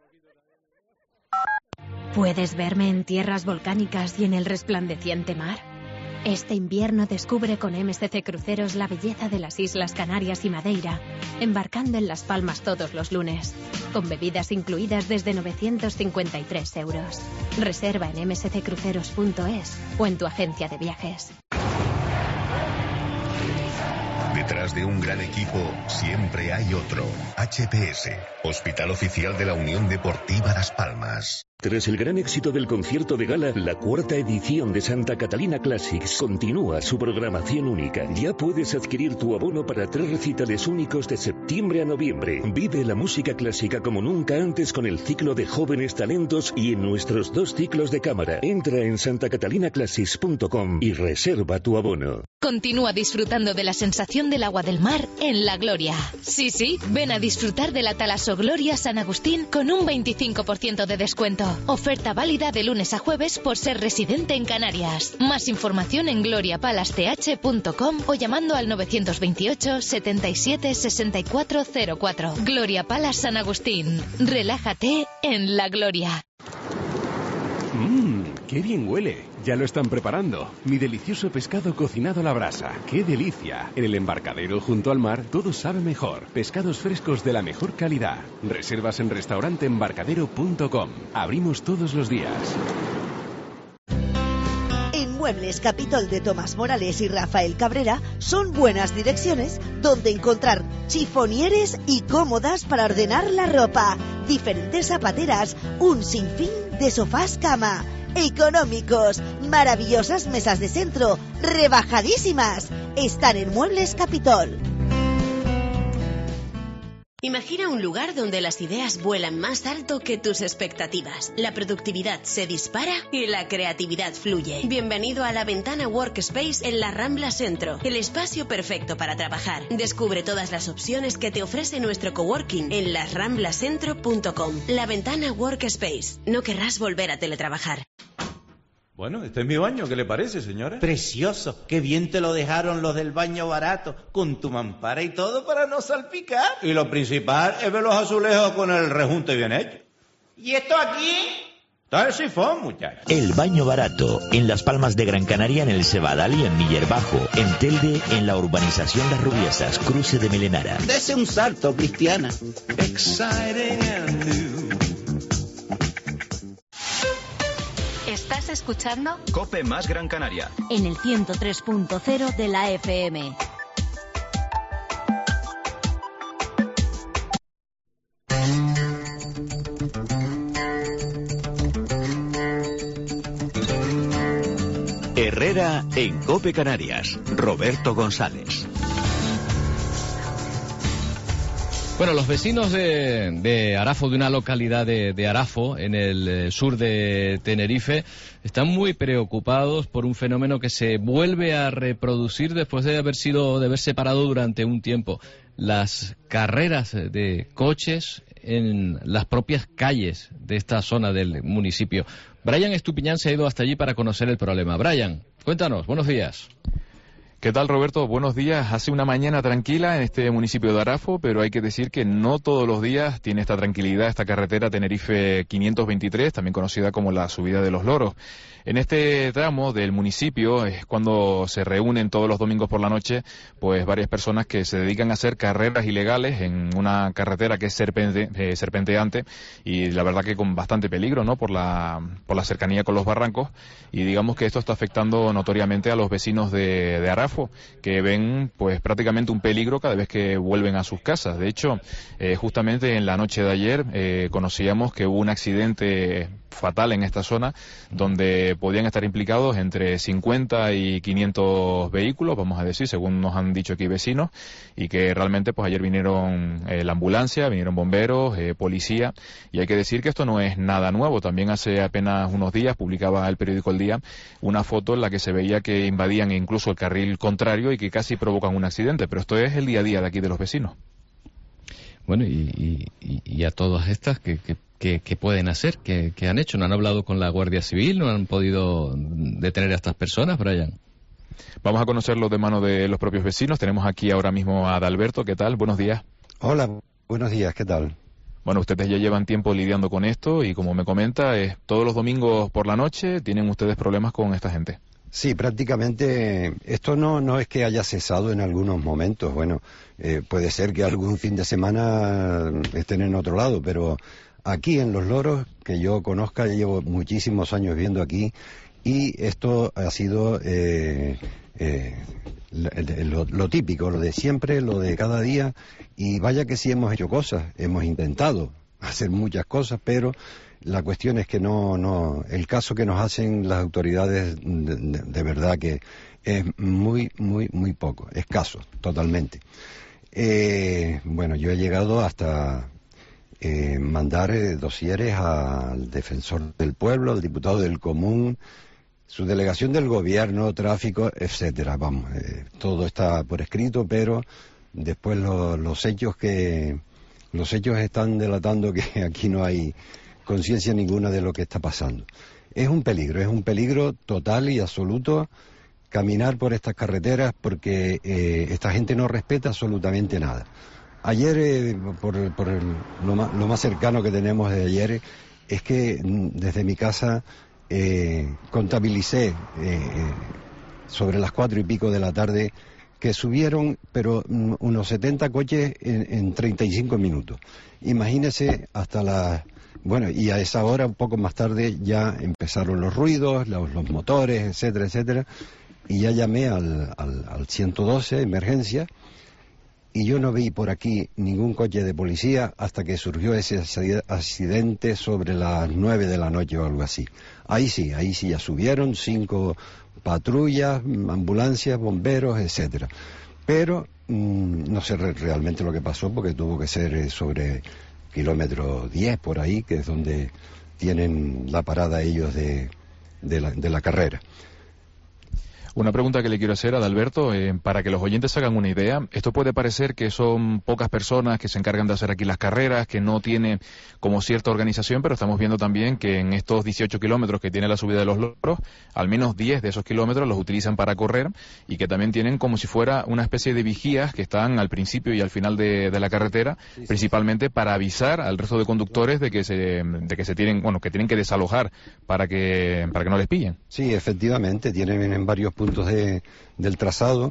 ¿Puedes verme en tierras volcánicas y en el resplandeciente mar? Este invierno descubre con M S C Cruceros la belleza de las Islas Canarias y Madeira, embarcando en Las Palmas todos los lunes, con bebidas incluidas desde novecientos cincuenta y tres euros. Reserva en m s c cruceros punto es o en tu agencia de viajes. De Detrás de un gran equipo siempre hay otro. H P S, Hospital Oficial de la Unión Deportiva Las Palmas. Tras el gran éxito del concierto de gala, la cuarta edición de Santa Catalina Classics continúa su programación única. Ya puedes adquirir tu abono para tres recitales únicos de septiembre a noviembre. Vive la música clásica como nunca antes con el ciclo de jóvenes talentos y en nuestros dos ciclos de cámara. Entra en santa catalina classics punto com y reserva tu abono. Continúa disfrutando de la sensación del agua del mar en La Gloria. Sí, sí, ven a disfrutar de la Talaso Gloria San Agustín con un veinticinco por ciento de descuento. Oferta válida de lunes a jueves por ser residente en Canarias. Más información en gloria palace t h punto com o llamando al novecientos veintiocho, setenta y siete, sesenta y cuatro cero cuatro. Gloria Palace San Agustín. Relájate en La Gloria. Mmm, qué bien huele. Ya lo están preparando. Mi delicioso pescado cocinado a la brasa. ¡Qué delicia! En el embarcadero junto al mar todo sabe mejor. Pescados frescos de la mejor calidad. Reservas en restaurante embarcadero punto com. Abrimos todos los días. En Muebles Capitol de Tomás Morales y Rafael Cabrera son buenas direcciones donde encontrar chifonieres y cómodas para ordenar la ropa, diferentes zapateras, un sinfín de sofás cama. Económicos, maravillosas mesas de centro, rebajadísimas. Están en Muebles Capitol. Imagina un lugar donde las ideas vuelan más alto que tus expectativas. La productividad se dispara y la creatividad fluye. Bienvenido a la Ventana Workspace en la Rambla Centro, el espacio perfecto para trabajar. Descubre todas las opciones que te ofrece nuestro coworking en la rambla centro punto com. La Ventana Workspace. No querrás volver a teletrabajar. Bueno, este es mi baño, ¿qué le parece, señora? Precioso, qué bien te lo dejaron los del baño barato, con tu mampara y todo para no salpicar. Y lo principal es ver los azulejos con el rejunte bien hecho. ¿Y esto aquí? Está el sifón, muchacho. El baño barato, en Las Palmas de Gran Canaria, en el Cebadal y en Miller Bajo, en Telde, en la urbanización Las Rubiesas, cruce de Melenara. Dese un salto, Cristiana. Exciting and new. ¿Estás escuchando? Cope más Gran Canaria. En el ciento tres punto cero de la F M. Herrera en Cope Canarias. Roberto González. Bueno, los vecinos de, de Arafo, de una localidad de, de Arafo, en el eh, sur de Tenerife, están muy preocupados por un fenómeno que se vuelve a reproducir después de haber sido, de haberse parado durante un tiempo. Las carreras de coches en las propias calles de esta zona del municipio. Brian Estupiñán se ha ido hasta allí para conocer el problema. Brian, cuéntanos, buenos días. ¿Qué tal, Roberto? Buenos días. Hace una mañana tranquila en este municipio de Arafo, pero hay que decir que no todos los días tiene esta tranquilidad esta carretera Tenerife quinientos veintitrés, también conocida como la subida de los Loros. En este tramo del municipio es cuando se reúnen todos los domingos por la noche pues varias personas que se dedican a hacer carreras ilegales en una carretera que es serpente, eh, serpenteante y la verdad que con bastante peligro, ¿no? Por la, por la cercanía con los barrancos, y digamos que esto está afectando notoriamente a los vecinos de, de Arafo, que ven pues prácticamente un peligro cada vez que vuelven a sus casas. De hecho, eh, justamente en la noche de ayer eh, conocíamos que hubo un accidente fatal en esta zona donde podían estar implicados entre cincuenta y quinientos vehículos, vamos a decir, según nos han dicho aquí vecinos, y que realmente pues ayer vinieron eh, la ambulancia, vinieron bomberos, eh, policía, y hay que decir que esto no es nada nuevo. También hace apenas unos días publicaba el periódico El Día una foto en la que se veía que invadían incluso el carril contrario y que casi provocan un accidente, pero esto es el día a día de aquí de los vecinos. Bueno, y, y, y a todas estas que, que ¿Qué, qué pueden hacer? ¿Qué, ¿Qué han hecho? ¿No han hablado con la Guardia Civil? ¿No han podido detener a estas personas, Brian? Vamos a conocerlo de mano de los propios vecinos. Tenemos aquí ahora mismo a Adalberto. ¿Qué tal? Buenos días. Hola, buenos días. ¿Qué tal? Bueno, ustedes ya llevan tiempo lidiando con esto y como me comenta, es todos los domingos por la noche tienen ustedes problemas con esta gente. Sí, prácticamente esto no no es que haya cesado en algunos momentos. Bueno, eh, puede ser que algún fin de semana estén en otro lado, pero aquí en Los Loros, que yo conozca, llevo muchísimos años viviendo aquí y esto ha sido eh, eh, lo, lo típico, lo de siempre, lo de cada día, y vaya que sí hemos hecho cosas, hemos intentado hacer muchas cosas, pero la cuestión es que no, no, el caso que nos hacen las autoridades de, de, de verdad que es muy, muy, muy poco, escaso, totalmente. Eh, bueno, yo he llegado hasta eh, mandar eh, dosieres al defensor del pueblo, al diputado del común, su delegación del gobierno, tráfico, etcétera. Vamos, eh, todo está por escrito, pero después lo, los hechos que los hechos están delatando que aquí no hay conciencia ninguna de lo que está pasando. Es un peligro, es un peligro total y absoluto caminar por estas carreteras porque eh, esta gente no respeta absolutamente nada. Ayer, eh, por, por el, lo, más, lo más cercano que tenemos de ayer, es que desde mi casa eh, contabilicé eh, sobre las cuatro y pico de la tarde que subieron, pero mm, unos setenta coches en, en treinta y cinco minutos. Imagínese hasta las... Bueno, y a esa hora, un poco más tarde, ya empezaron los ruidos, los, los motores, etcétera, etcétera, y ya llamé al, al, al ciento doce, emergencia, y yo no vi por aquí ningún coche de policía hasta que surgió ese accidente sobre las nueve de la noche o algo así. Ahí sí, ahí sí ya subieron cinco patrullas, ambulancias, bomberos, etcétera. Pero mmm, no sé re realmente lo que pasó porque tuvo que ser eh, sobre kilómetro diez por ahí, que es donde tienen la parada ellos de, de, la, de la carrera. Una pregunta que le quiero hacer a Adalberto, eh, para que los oyentes se hagan una idea. Esto puede parecer que son pocas personas que se encargan de hacer aquí las carreras, que no tiene como cierta organización, pero estamos viendo también que en estos dieciocho kilómetros que tiene la subida de los Loros, al menos diez de esos kilómetros los utilizan para correr y que también tienen como si fuera una especie de vigías que están al principio y al final de, de la carretera, sí, sí, principalmente para avisar al resto de conductores de que se, de que se tienen, bueno, que tienen que desalojar para que, para que no les pillen. Sí, efectivamente, tienen en varios puntos puntos de, del trazado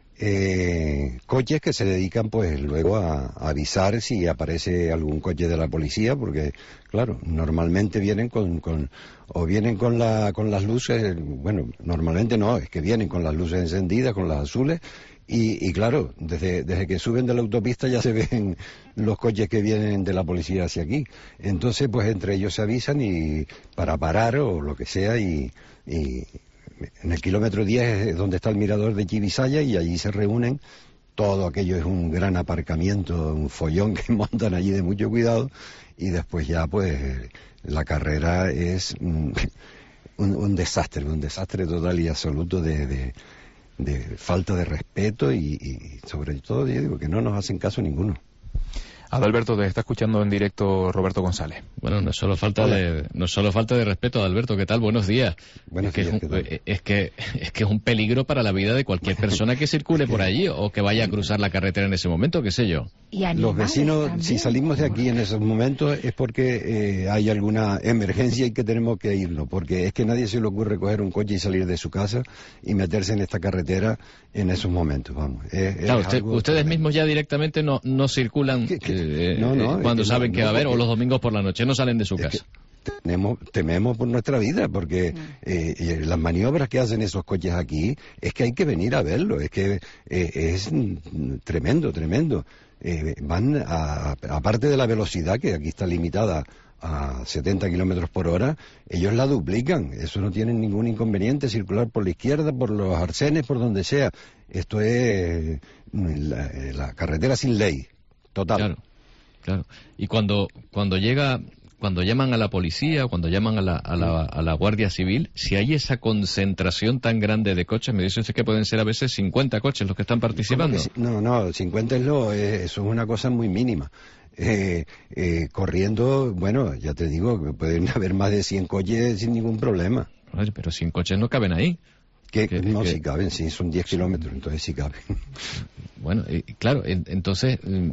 eh, coches que se dedican pues luego a, a avisar si aparece algún coche de la policía, porque claro, normalmente vienen con, con o vienen con la con las luces, bueno, normalmente no, es que vienen con las luces encendidas, con las azules, y, y claro, desde, desde que suben de la autopista ya se ven los coches que vienen de la policía hacia aquí. Entonces pues entre ellos se avisan y para parar o lo que sea, y, y en el kilómetro diez es donde está el mirador de Chivisaya y allí se reúnen. Todo aquello es un gran aparcamiento, un follón que montan allí de mucho cuidado, y después ya pues la carrera es un, un, un desastre, un desastre total y absoluto de, de, de falta de respeto y, y sobre todo yo digo que no nos hacen caso ninguno. Adalberto, te está escuchando en directo Roberto González. Bueno, no solo falta de, no solo falta de respeto, Adalberto, ¿qué tal? Buenos días. Buenos es, días, que es, un, es, que, es que es un peligro para la vida de cualquier persona que circule por allí o que vaya a cruzar la carretera en ese momento, qué sé yo. Y los vecinos, también. Si salimos de aquí en esos momentos es porque eh, hay alguna emergencia y que tenemos que irnos, porque es que nadie se le ocurre coger un coche y salir de su casa y meterse en esta carretera en esos momentos, vamos. Es, claro, es usted, ustedes mismos ya directamente no, no circulan ¿Qué, qué? Eh, no, no, cuando que saben no, que va a haber, o los domingos por la noche, no salen de su casa. Tenemos, tememos por nuestra vida, porque eh, eh, las maniobras que hacen esos coches aquí, es que hay que venir a verlo, es que eh, es tremendo, tremendo. Eh, van, a, aparte de la velocidad, que aquí está limitada a setenta kilómetros por hora, ellos la duplican. Eso no tienen ningún inconveniente, circular por la izquierda, por los arcenes, por donde sea. Esto es la, la carretera sin ley, total. Claro, claro. Y cuando, cuando llega... Cuando llaman a la policía, cuando llaman a la, a, la, a la Guardia Civil, si hay esa concentración tan grande de coches, me dice usted que pueden ser a veces cincuenta coches los que están participando. Que, no, no, cincuenta es lo, eh, eso es una cosa muy mínima. Eh, eh, corriendo, bueno, ya te digo, pueden haber más de cien coches sin ningún problema. Oye, pero cien coches no caben ahí. Que, que, no, que, sí caben, sí, son diez kilómetros, entonces sí caben. Bueno, eh, claro, en, entonces,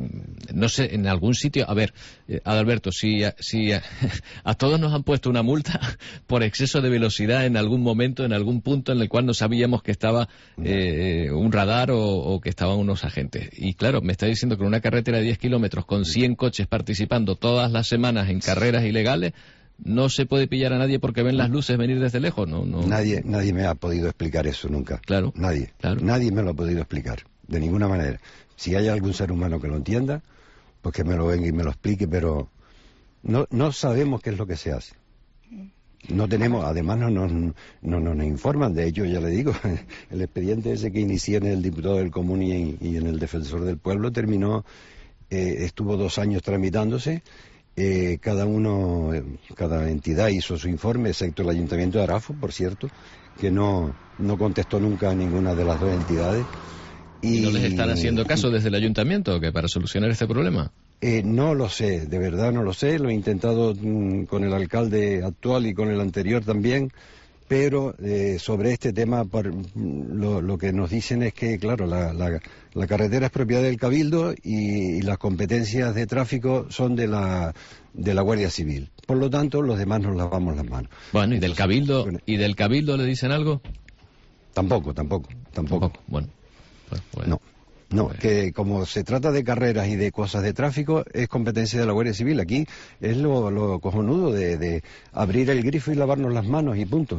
no sé, en algún sitio, a ver, eh, Adalberto, si, si a, a todos nos han puesto una multa por exceso de velocidad en algún momento, en algún punto en el cual no sabíamos que estaba eh, un radar o, o que estaban unos agentes. Y claro, me está diciendo que en una carretera de diez kilómetros con cien coches participando todas las semanas en carreras ilegales, no se puede pillar a nadie porque ven las luces venir desde lejos. No, no. Nadie, nadie me ha podido explicar eso nunca. Claro. Nadie. Claro. Nadie me lo ha podido explicar, de ninguna manera. Si hay algún ser humano que lo entienda, pues que me lo venga y me lo explique, pero no, no sabemos qué es lo que se hace. No tenemos, además no nos, no, no nos informan, de hecho ya le digo, el expediente ese que inicié en el diputado del Común y, y en el defensor del pueblo terminó, eh, estuvo dos años tramitándose, eh, cada uno, cada entidad hizo su informe, excepto el Ayuntamiento de Arafo, por cierto, que no, no contestó nunca a ninguna de las dos entidades. ¿Y, ¿Y no les están haciendo caso desde el Ayuntamiento que para solucionar este problema? Eh, no lo sé, de verdad no lo sé, lo he intentado mm, con el alcalde actual y con el anterior también, pero eh, sobre este tema por, lo, lo que nos dicen es que, claro, la, la, la carretera es propiedad del Cabildo y, y las competencias de tráfico son de la, de la Guardia Civil. Por lo tanto, los demás nos lavamos las manos. Bueno, ¿y del Cabildo, bueno, ¿y del Cabildo le dicen algo? Tampoco, tampoco, tampoco. tampoco. Bueno, pues, pues. No. No, que como se trata de carreras y de cosas de tráfico, es competencia de la Guardia Civil. Aquí es lo, lo cojonudo de, de abrir el grifo y lavarnos las manos y punto.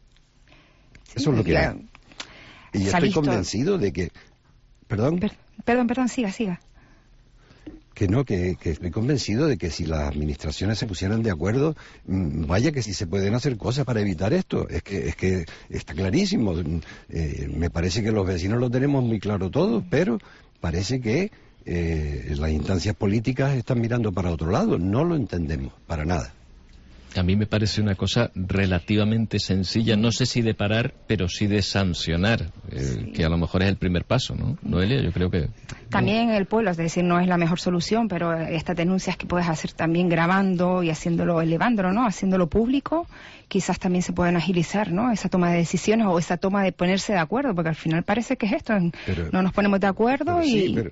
Sí, eso es lo que la... hay. Y estoy visto... convencido de que... ¿Perdón? Per... Perdón, perdón, siga, siga. Que no, que, que estoy convencido de que si las administraciones se pusieran de acuerdo, vaya que si se pueden hacer cosas para evitar esto. Es que es que está clarísimo. Eh, me parece que los vecinos lo tenemos muy claro todo, pero parece que eh, las instancias políticas están mirando para otro lado. No lo entendemos, para nada. A mí me parece una cosa relativamente sencilla, no sé si de parar, pero sí de sancionar, eh, sí. que a lo mejor es el primer paso, ¿no? Noelia, yo creo que... También el pueblo, es decir, no es la mejor solución, pero estas denuncias que puedes hacer también grabando y haciéndolo, elevándolo, ¿no? Haciéndolo público, quizás también se pueden agilizar, ¿no? Esa toma de decisiones o esa toma de ponerse de acuerdo, porque al final parece que es esto, pero, no nos ponemos de acuerdo pero y... Sí, pero...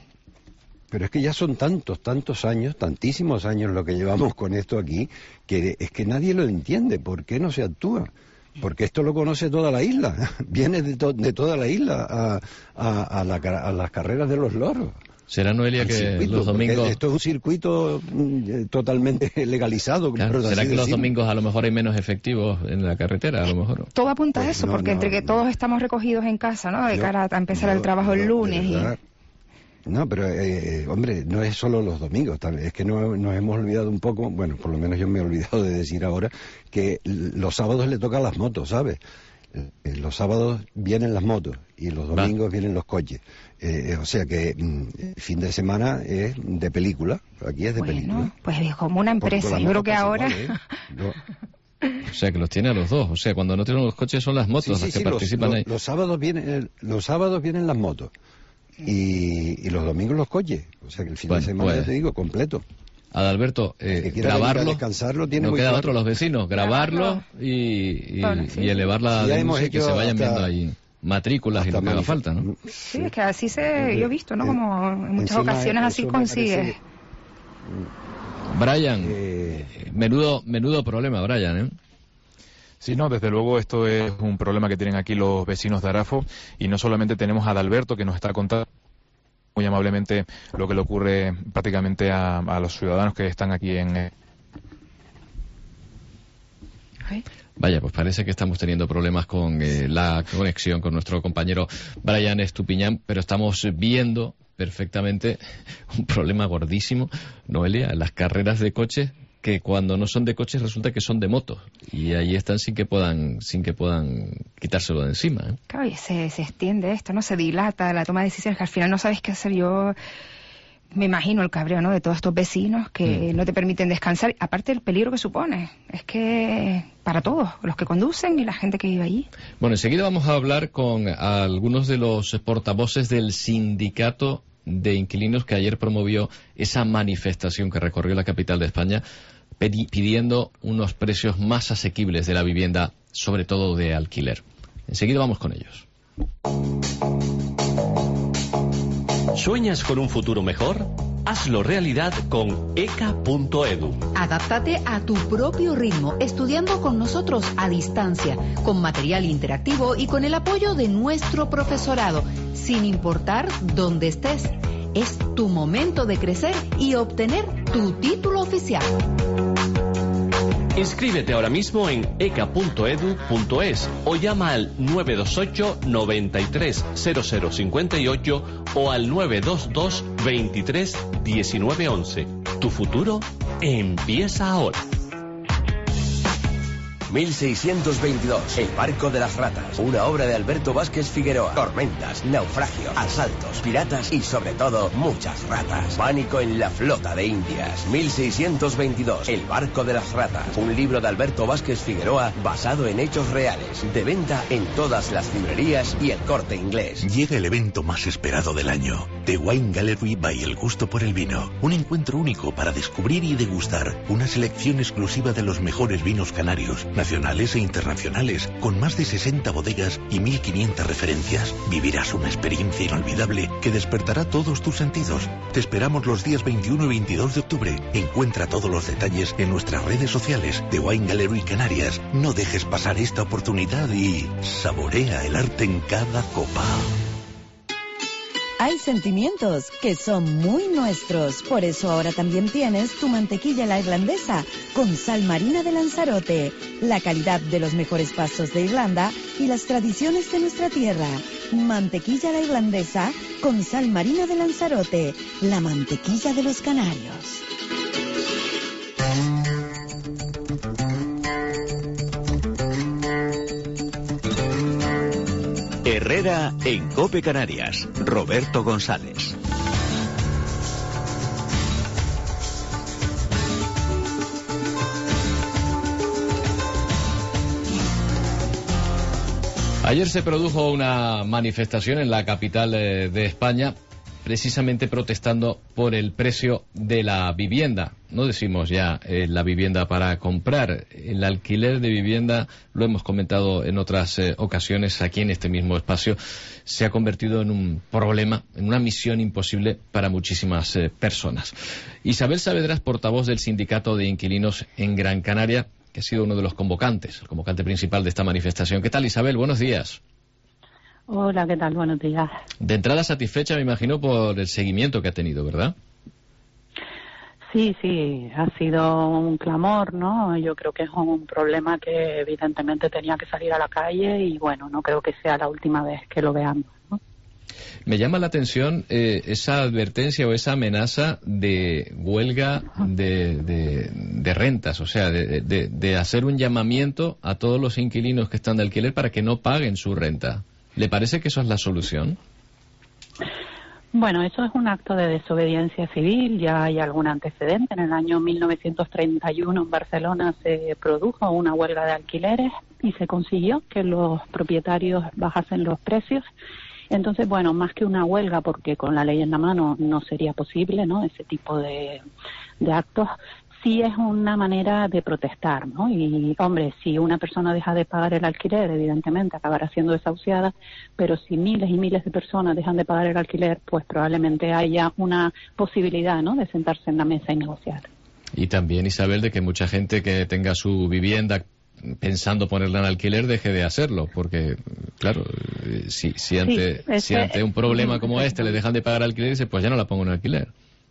Pero es que ya son tantos, tantos años, tantísimos años lo que llevamos con esto aquí, que es que nadie lo entiende. ¿Por qué no se actúa? Porque esto lo conoce toda la isla. Viene de, to de toda la isla a, a, a, la, a las carreras de los loros. ¿Será, Noelia, que circuito, los domingos... Esto es un circuito totalmente legalizado. Claro, ¿será que los domingos a lo mejor hay menos efectivos en la carretera? A lo mejor. Todo apunta pues a eso, no, porque no, entre que no. todos estamos recogidos en casa, ¿no? De Yo, cara a empezar yo, el trabajo yo, el lunes y... No, pero, eh, hombre, no es solo los domingos, es que no, nos hemos olvidado un poco, bueno, por lo menos yo me he olvidado de decir ahora, que los sábados le toca a las motos, ¿sabes? Eh, los sábados vienen las motos y los domingos Va. vienen los coches. Eh, o sea que mm, fin de semana es de película, aquí es de bueno, película. Pues es como una empresa, yo creo que ahora... Igual, ¿eh? no. O sea, que los tiene a los dos. O sea, cuando no tienen los coches son las motos sí, sí, las que sí, participan los, ahí. Los, los sábados vienen, los sábados vienen las motos. Y, y los domingos los coches, o sea que el fin bueno, de semana, pues, ya te digo, completo. Adalberto, eh, grabarlo, descansarlo tiene no muy queda claro. otro, los vecinos, grabarlo y, y, bueno, sí. y elevar la ya denuncia y que se vayan hasta, viendo ahí matrículas y lo que haga falta, ¿no? Sí, es que así se, yo he visto, ¿no? Como en muchas ocasiones así consigues. Brian, eh, menudo, menudo problema, Brian, ¿eh? Sí, no, desde luego esto es un problema que tienen aquí los vecinos de Arafo y no solamente tenemos a Adalberto que nos está contando muy amablemente lo que le ocurre prácticamente a, a los ciudadanos que están aquí en... Vaya, pues parece que estamos teniendo problemas con eh, la conexión con nuestro compañero Brian Estupiñán, pero estamos viendo perfectamente un problema gordísimo, Noelia, las carreras de coches, que cuando no son de coches resulta que son de motos y ahí están sin que puedan sin que puedan quitárselo de encima, ¿eh? Claro, y se, se extiende esto, no se dilata la toma de decisiones, que al final no sabes qué hacer. Yo me imagino el cabreo, ¿no?, de todos estos vecinos que mm. no te permiten descansar, aparte del peligro que supone, es que para todos, los que conducen y la gente que vive allí. Bueno, enseguida vamos a hablar con algunos de los portavoces del sindicato de inquilinos que ayer promovió esa manifestación que recorrió la capital de España pidiendo unos precios más asequibles de la vivienda, sobre todo de alquiler. Enseguida vamos con ellos. ¿Sueñas con un futuro mejor? Hazlo realidad con E C A punto edu. Adáptate a tu propio ritmo, estudiando con nosotros a distancia, con material interactivo y con el apoyo de nuestro profesorado, sin importar dónde estés. Es tu momento de crecer y obtener tu título oficial. Inscríbete ahora mismo en eca punto edu punto es o llama al nueve dos ocho noventa y tres cero cero cincuenta y ocho o al nueve dos dos veintitrés diecinueve once. Tu futuro empieza ahora. mil seiscientos veintidós, El barco de las ratas, una obra de Alberto Vázquez Figueroa. Tormentas, naufragios, asaltos, piratas y sobre todo muchas ratas. Pánico en la flota de Indias. mil seiscientos veintidós, El barco de las ratas, un libro de Alberto Vázquez Figueroa basado en hechos reales. De venta en todas las librerías y El Corte Inglés. Llega el evento más esperado del año, The Wine Gallery by El Gusto por el Vino. Un encuentro único para descubrir y degustar una selección exclusiva de los mejores vinos canarios, nacionales e internacionales, con más de sesenta bodegas y mil quinientas referencias. Vivirás una experiencia inolvidable que despertará todos tus sentidos. Te esperamos los días veintiuno y veintidós de octubre. Encuentra todos los detalles en nuestras redes sociales de Wine Gallery Canarias. No dejes pasar esta oportunidad y saborea el arte en cada copa. Hay sentimientos que son muy nuestros, por eso ahora también tienes tu mantequilla la irlandesa con sal marina de Lanzarote, la calidad de los mejores pastos de Irlanda y las tradiciones de nuestra tierra. Mantequilla la irlandesa con sal marina de Lanzarote, la mantequilla de los canarios. Herrera en COPE Canarias. Roberto González. Ayer se produjo una manifestación en la capital eh, de España, precisamente protestando por el precio de la vivienda. No decimos ya eh, la vivienda para comprar. El alquiler de vivienda, lo hemos comentado en otras eh, ocasiones aquí en este mismo espacio, se ha convertido en un problema, en una misión imposible para muchísimas eh, personas. Isabel Saavedra es portavoz del Sindicato de Inquilinos en Gran Canaria, que ha sido uno de los convocantes, el convocante principal de esta manifestación. ¿Qué tal, Isabel? Buenos días. Hola, ¿qué tal? Buenos días. De entrada satisfecha, me imagino, por el seguimiento que ha tenido, ¿verdad? Sí, sí, ha sido un clamor, ¿no? Yo creo que es un problema que evidentemente tenía que salir a la calle y, bueno, no creo que sea la última vez que lo veamos, ¿no? Me llama la atención eh, esa advertencia o esa amenaza de huelga de, de, de rentas, o sea, de, de, de hacer un llamamiento a todos los inquilinos que están de alquiler para que no paguen su renta. ¿Le parece que eso es la solución? Bueno, eso es un acto de desobediencia civil, ya hay algún antecedente. En el año mil novecientos treinta y uno en Barcelona se produjo una huelga de alquileres y se consiguió que los propietarios bajasen los precios. Entonces, bueno, más que una huelga, porque con la ley en la mano no sería posible, ¿no?, ese tipo de, de actos, sí es una manera de protestar, ¿no? Y, hombre, si una persona deja de pagar el alquiler, evidentemente acabará siendo desahuciada, pero si miles y miles de personas dejan de pagar el alquiler, pues probablemente haya una posibilidad, ¿no?, de sentarse en la mesa y negociar. Y también, Isabel, de que mucha gente que tenga su vivienda pensando ponerla en alquiler deje de hacerlo, porque, claro, si, si, ante, sí, ese, si ante un problema como este le dejan de pagar alquiler, dice, pues ya no la pongo en alquiler.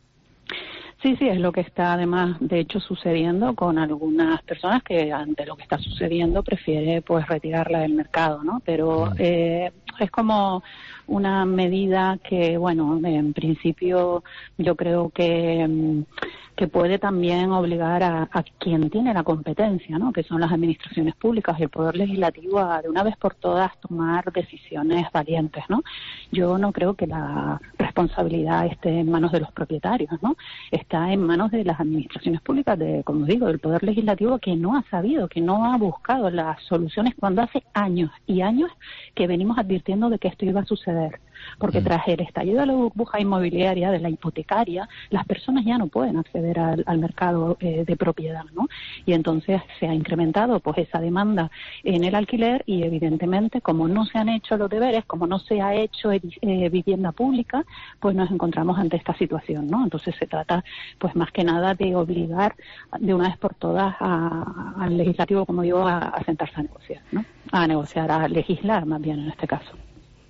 Sí, sí, es lo que está además, de hecho, sucediendo con algunas personas que ante lo que está sucediendo prefiere pues retirarla del mercado, ¿no? Pero eh, es como una medida que, bueno, en principio yo creo que, que puede también obligar a, a quien tiene la competencia, ¿no?, que son las administraciones públicas y el Poder Legislativo, a de una vez por todas tomar decisiones valientes, ¿no? Yo no creo que la responsabilidad esté en manos de los propietarios, ¿no? Está en manos de las administraciones públicas, de, como digo, del Poder Legislativo, que no ha sabido, que no ha buscado las soluciones cuando hace años y años que venimos advirtiendo de que esto iba a suceder. Porque tras el estallido de la burbuja inmobiliaria, de la hipotecaria, las personas ya no pueden acceder al, al mercado eh, de propiedad, ¿no? Y entonces se ha incrementado pues esa demanda en el alquiler y evidentemente como no se han hecho los deberes, como no se ha hecho eh, vivienda pública, pues nos encontramos ante esta situación, ¿no? Entonces se trata pues más que nada de obligar de una vez por todas a, al legislativo, como digo, a, a sentarse a negociar, ¿no? A negociar, a legislar más bien en este caso.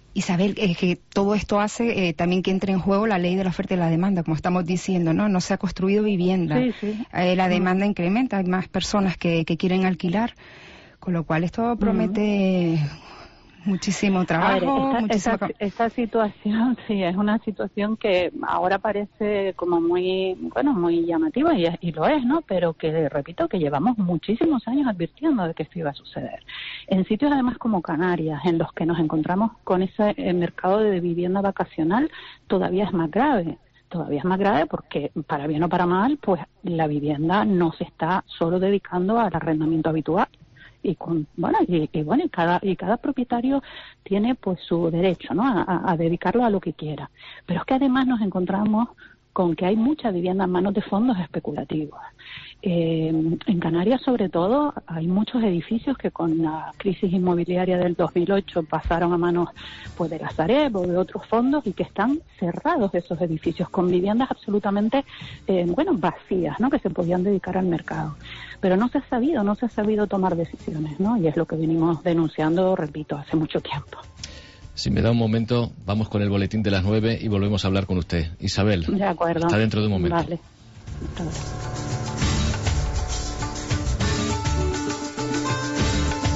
Isabel, es que todo esto hace eh, también que entre en juego la ley de la oferta y la demanda, como estamos diciendo, ¿no? No se ha construido vivienda. Sí, sí. Eh, la demanda mm. incrementa, hay más personas que, que quieren alquilar, con lo cual esto promete mm. muchísimo trabajo. Ver, esta, muchísimo... esta, esta situación, sí, es una situación que ahora parece como muy, bueno, muy llamativa y, y lo es, ¿no? Pero que, repito, que llevamos muchísimos años advirtiendo de que esto iba a suceder. En sitios además como Canarias, en los que nos encontramos con ese mercado de vivienda vacacional, todavía es más grave. Todavía es más grave porque, para bien o para mal, pues la vivienda no se está solo dedicando al arrendamiento habitual. Y con, bueno, y, y bueno, y cada, y cada propietario tiene pues su derecho, ¿no? A, a dedicarlo a lo que quiera. Pero es que además nos encontramos con que hay mucha vivienda en manos de fondos especulativos. Eh, en Canarias, sobre todo, hay muchos edificios que con la crisis inmobiliaria del dos mil ocho pasaron a manos pues de la Sareb o de otros fondos y que están cerrados esos edificios con viviendas absolutamente, eh, bueno, vacías, ¿no? Que se podían dedicar al mercado. Pero no se ha sabido, no se ha sabido tomar decisiones, ¿no? Y es lo que venimos denunciando, repito, hace mucho tiempo. Si me da un momento, vamos con el boletín de las nueve y volvemos a hablar con usted. Isabel, de acuerdo. Está dentro de un momento. Vale. Entonces.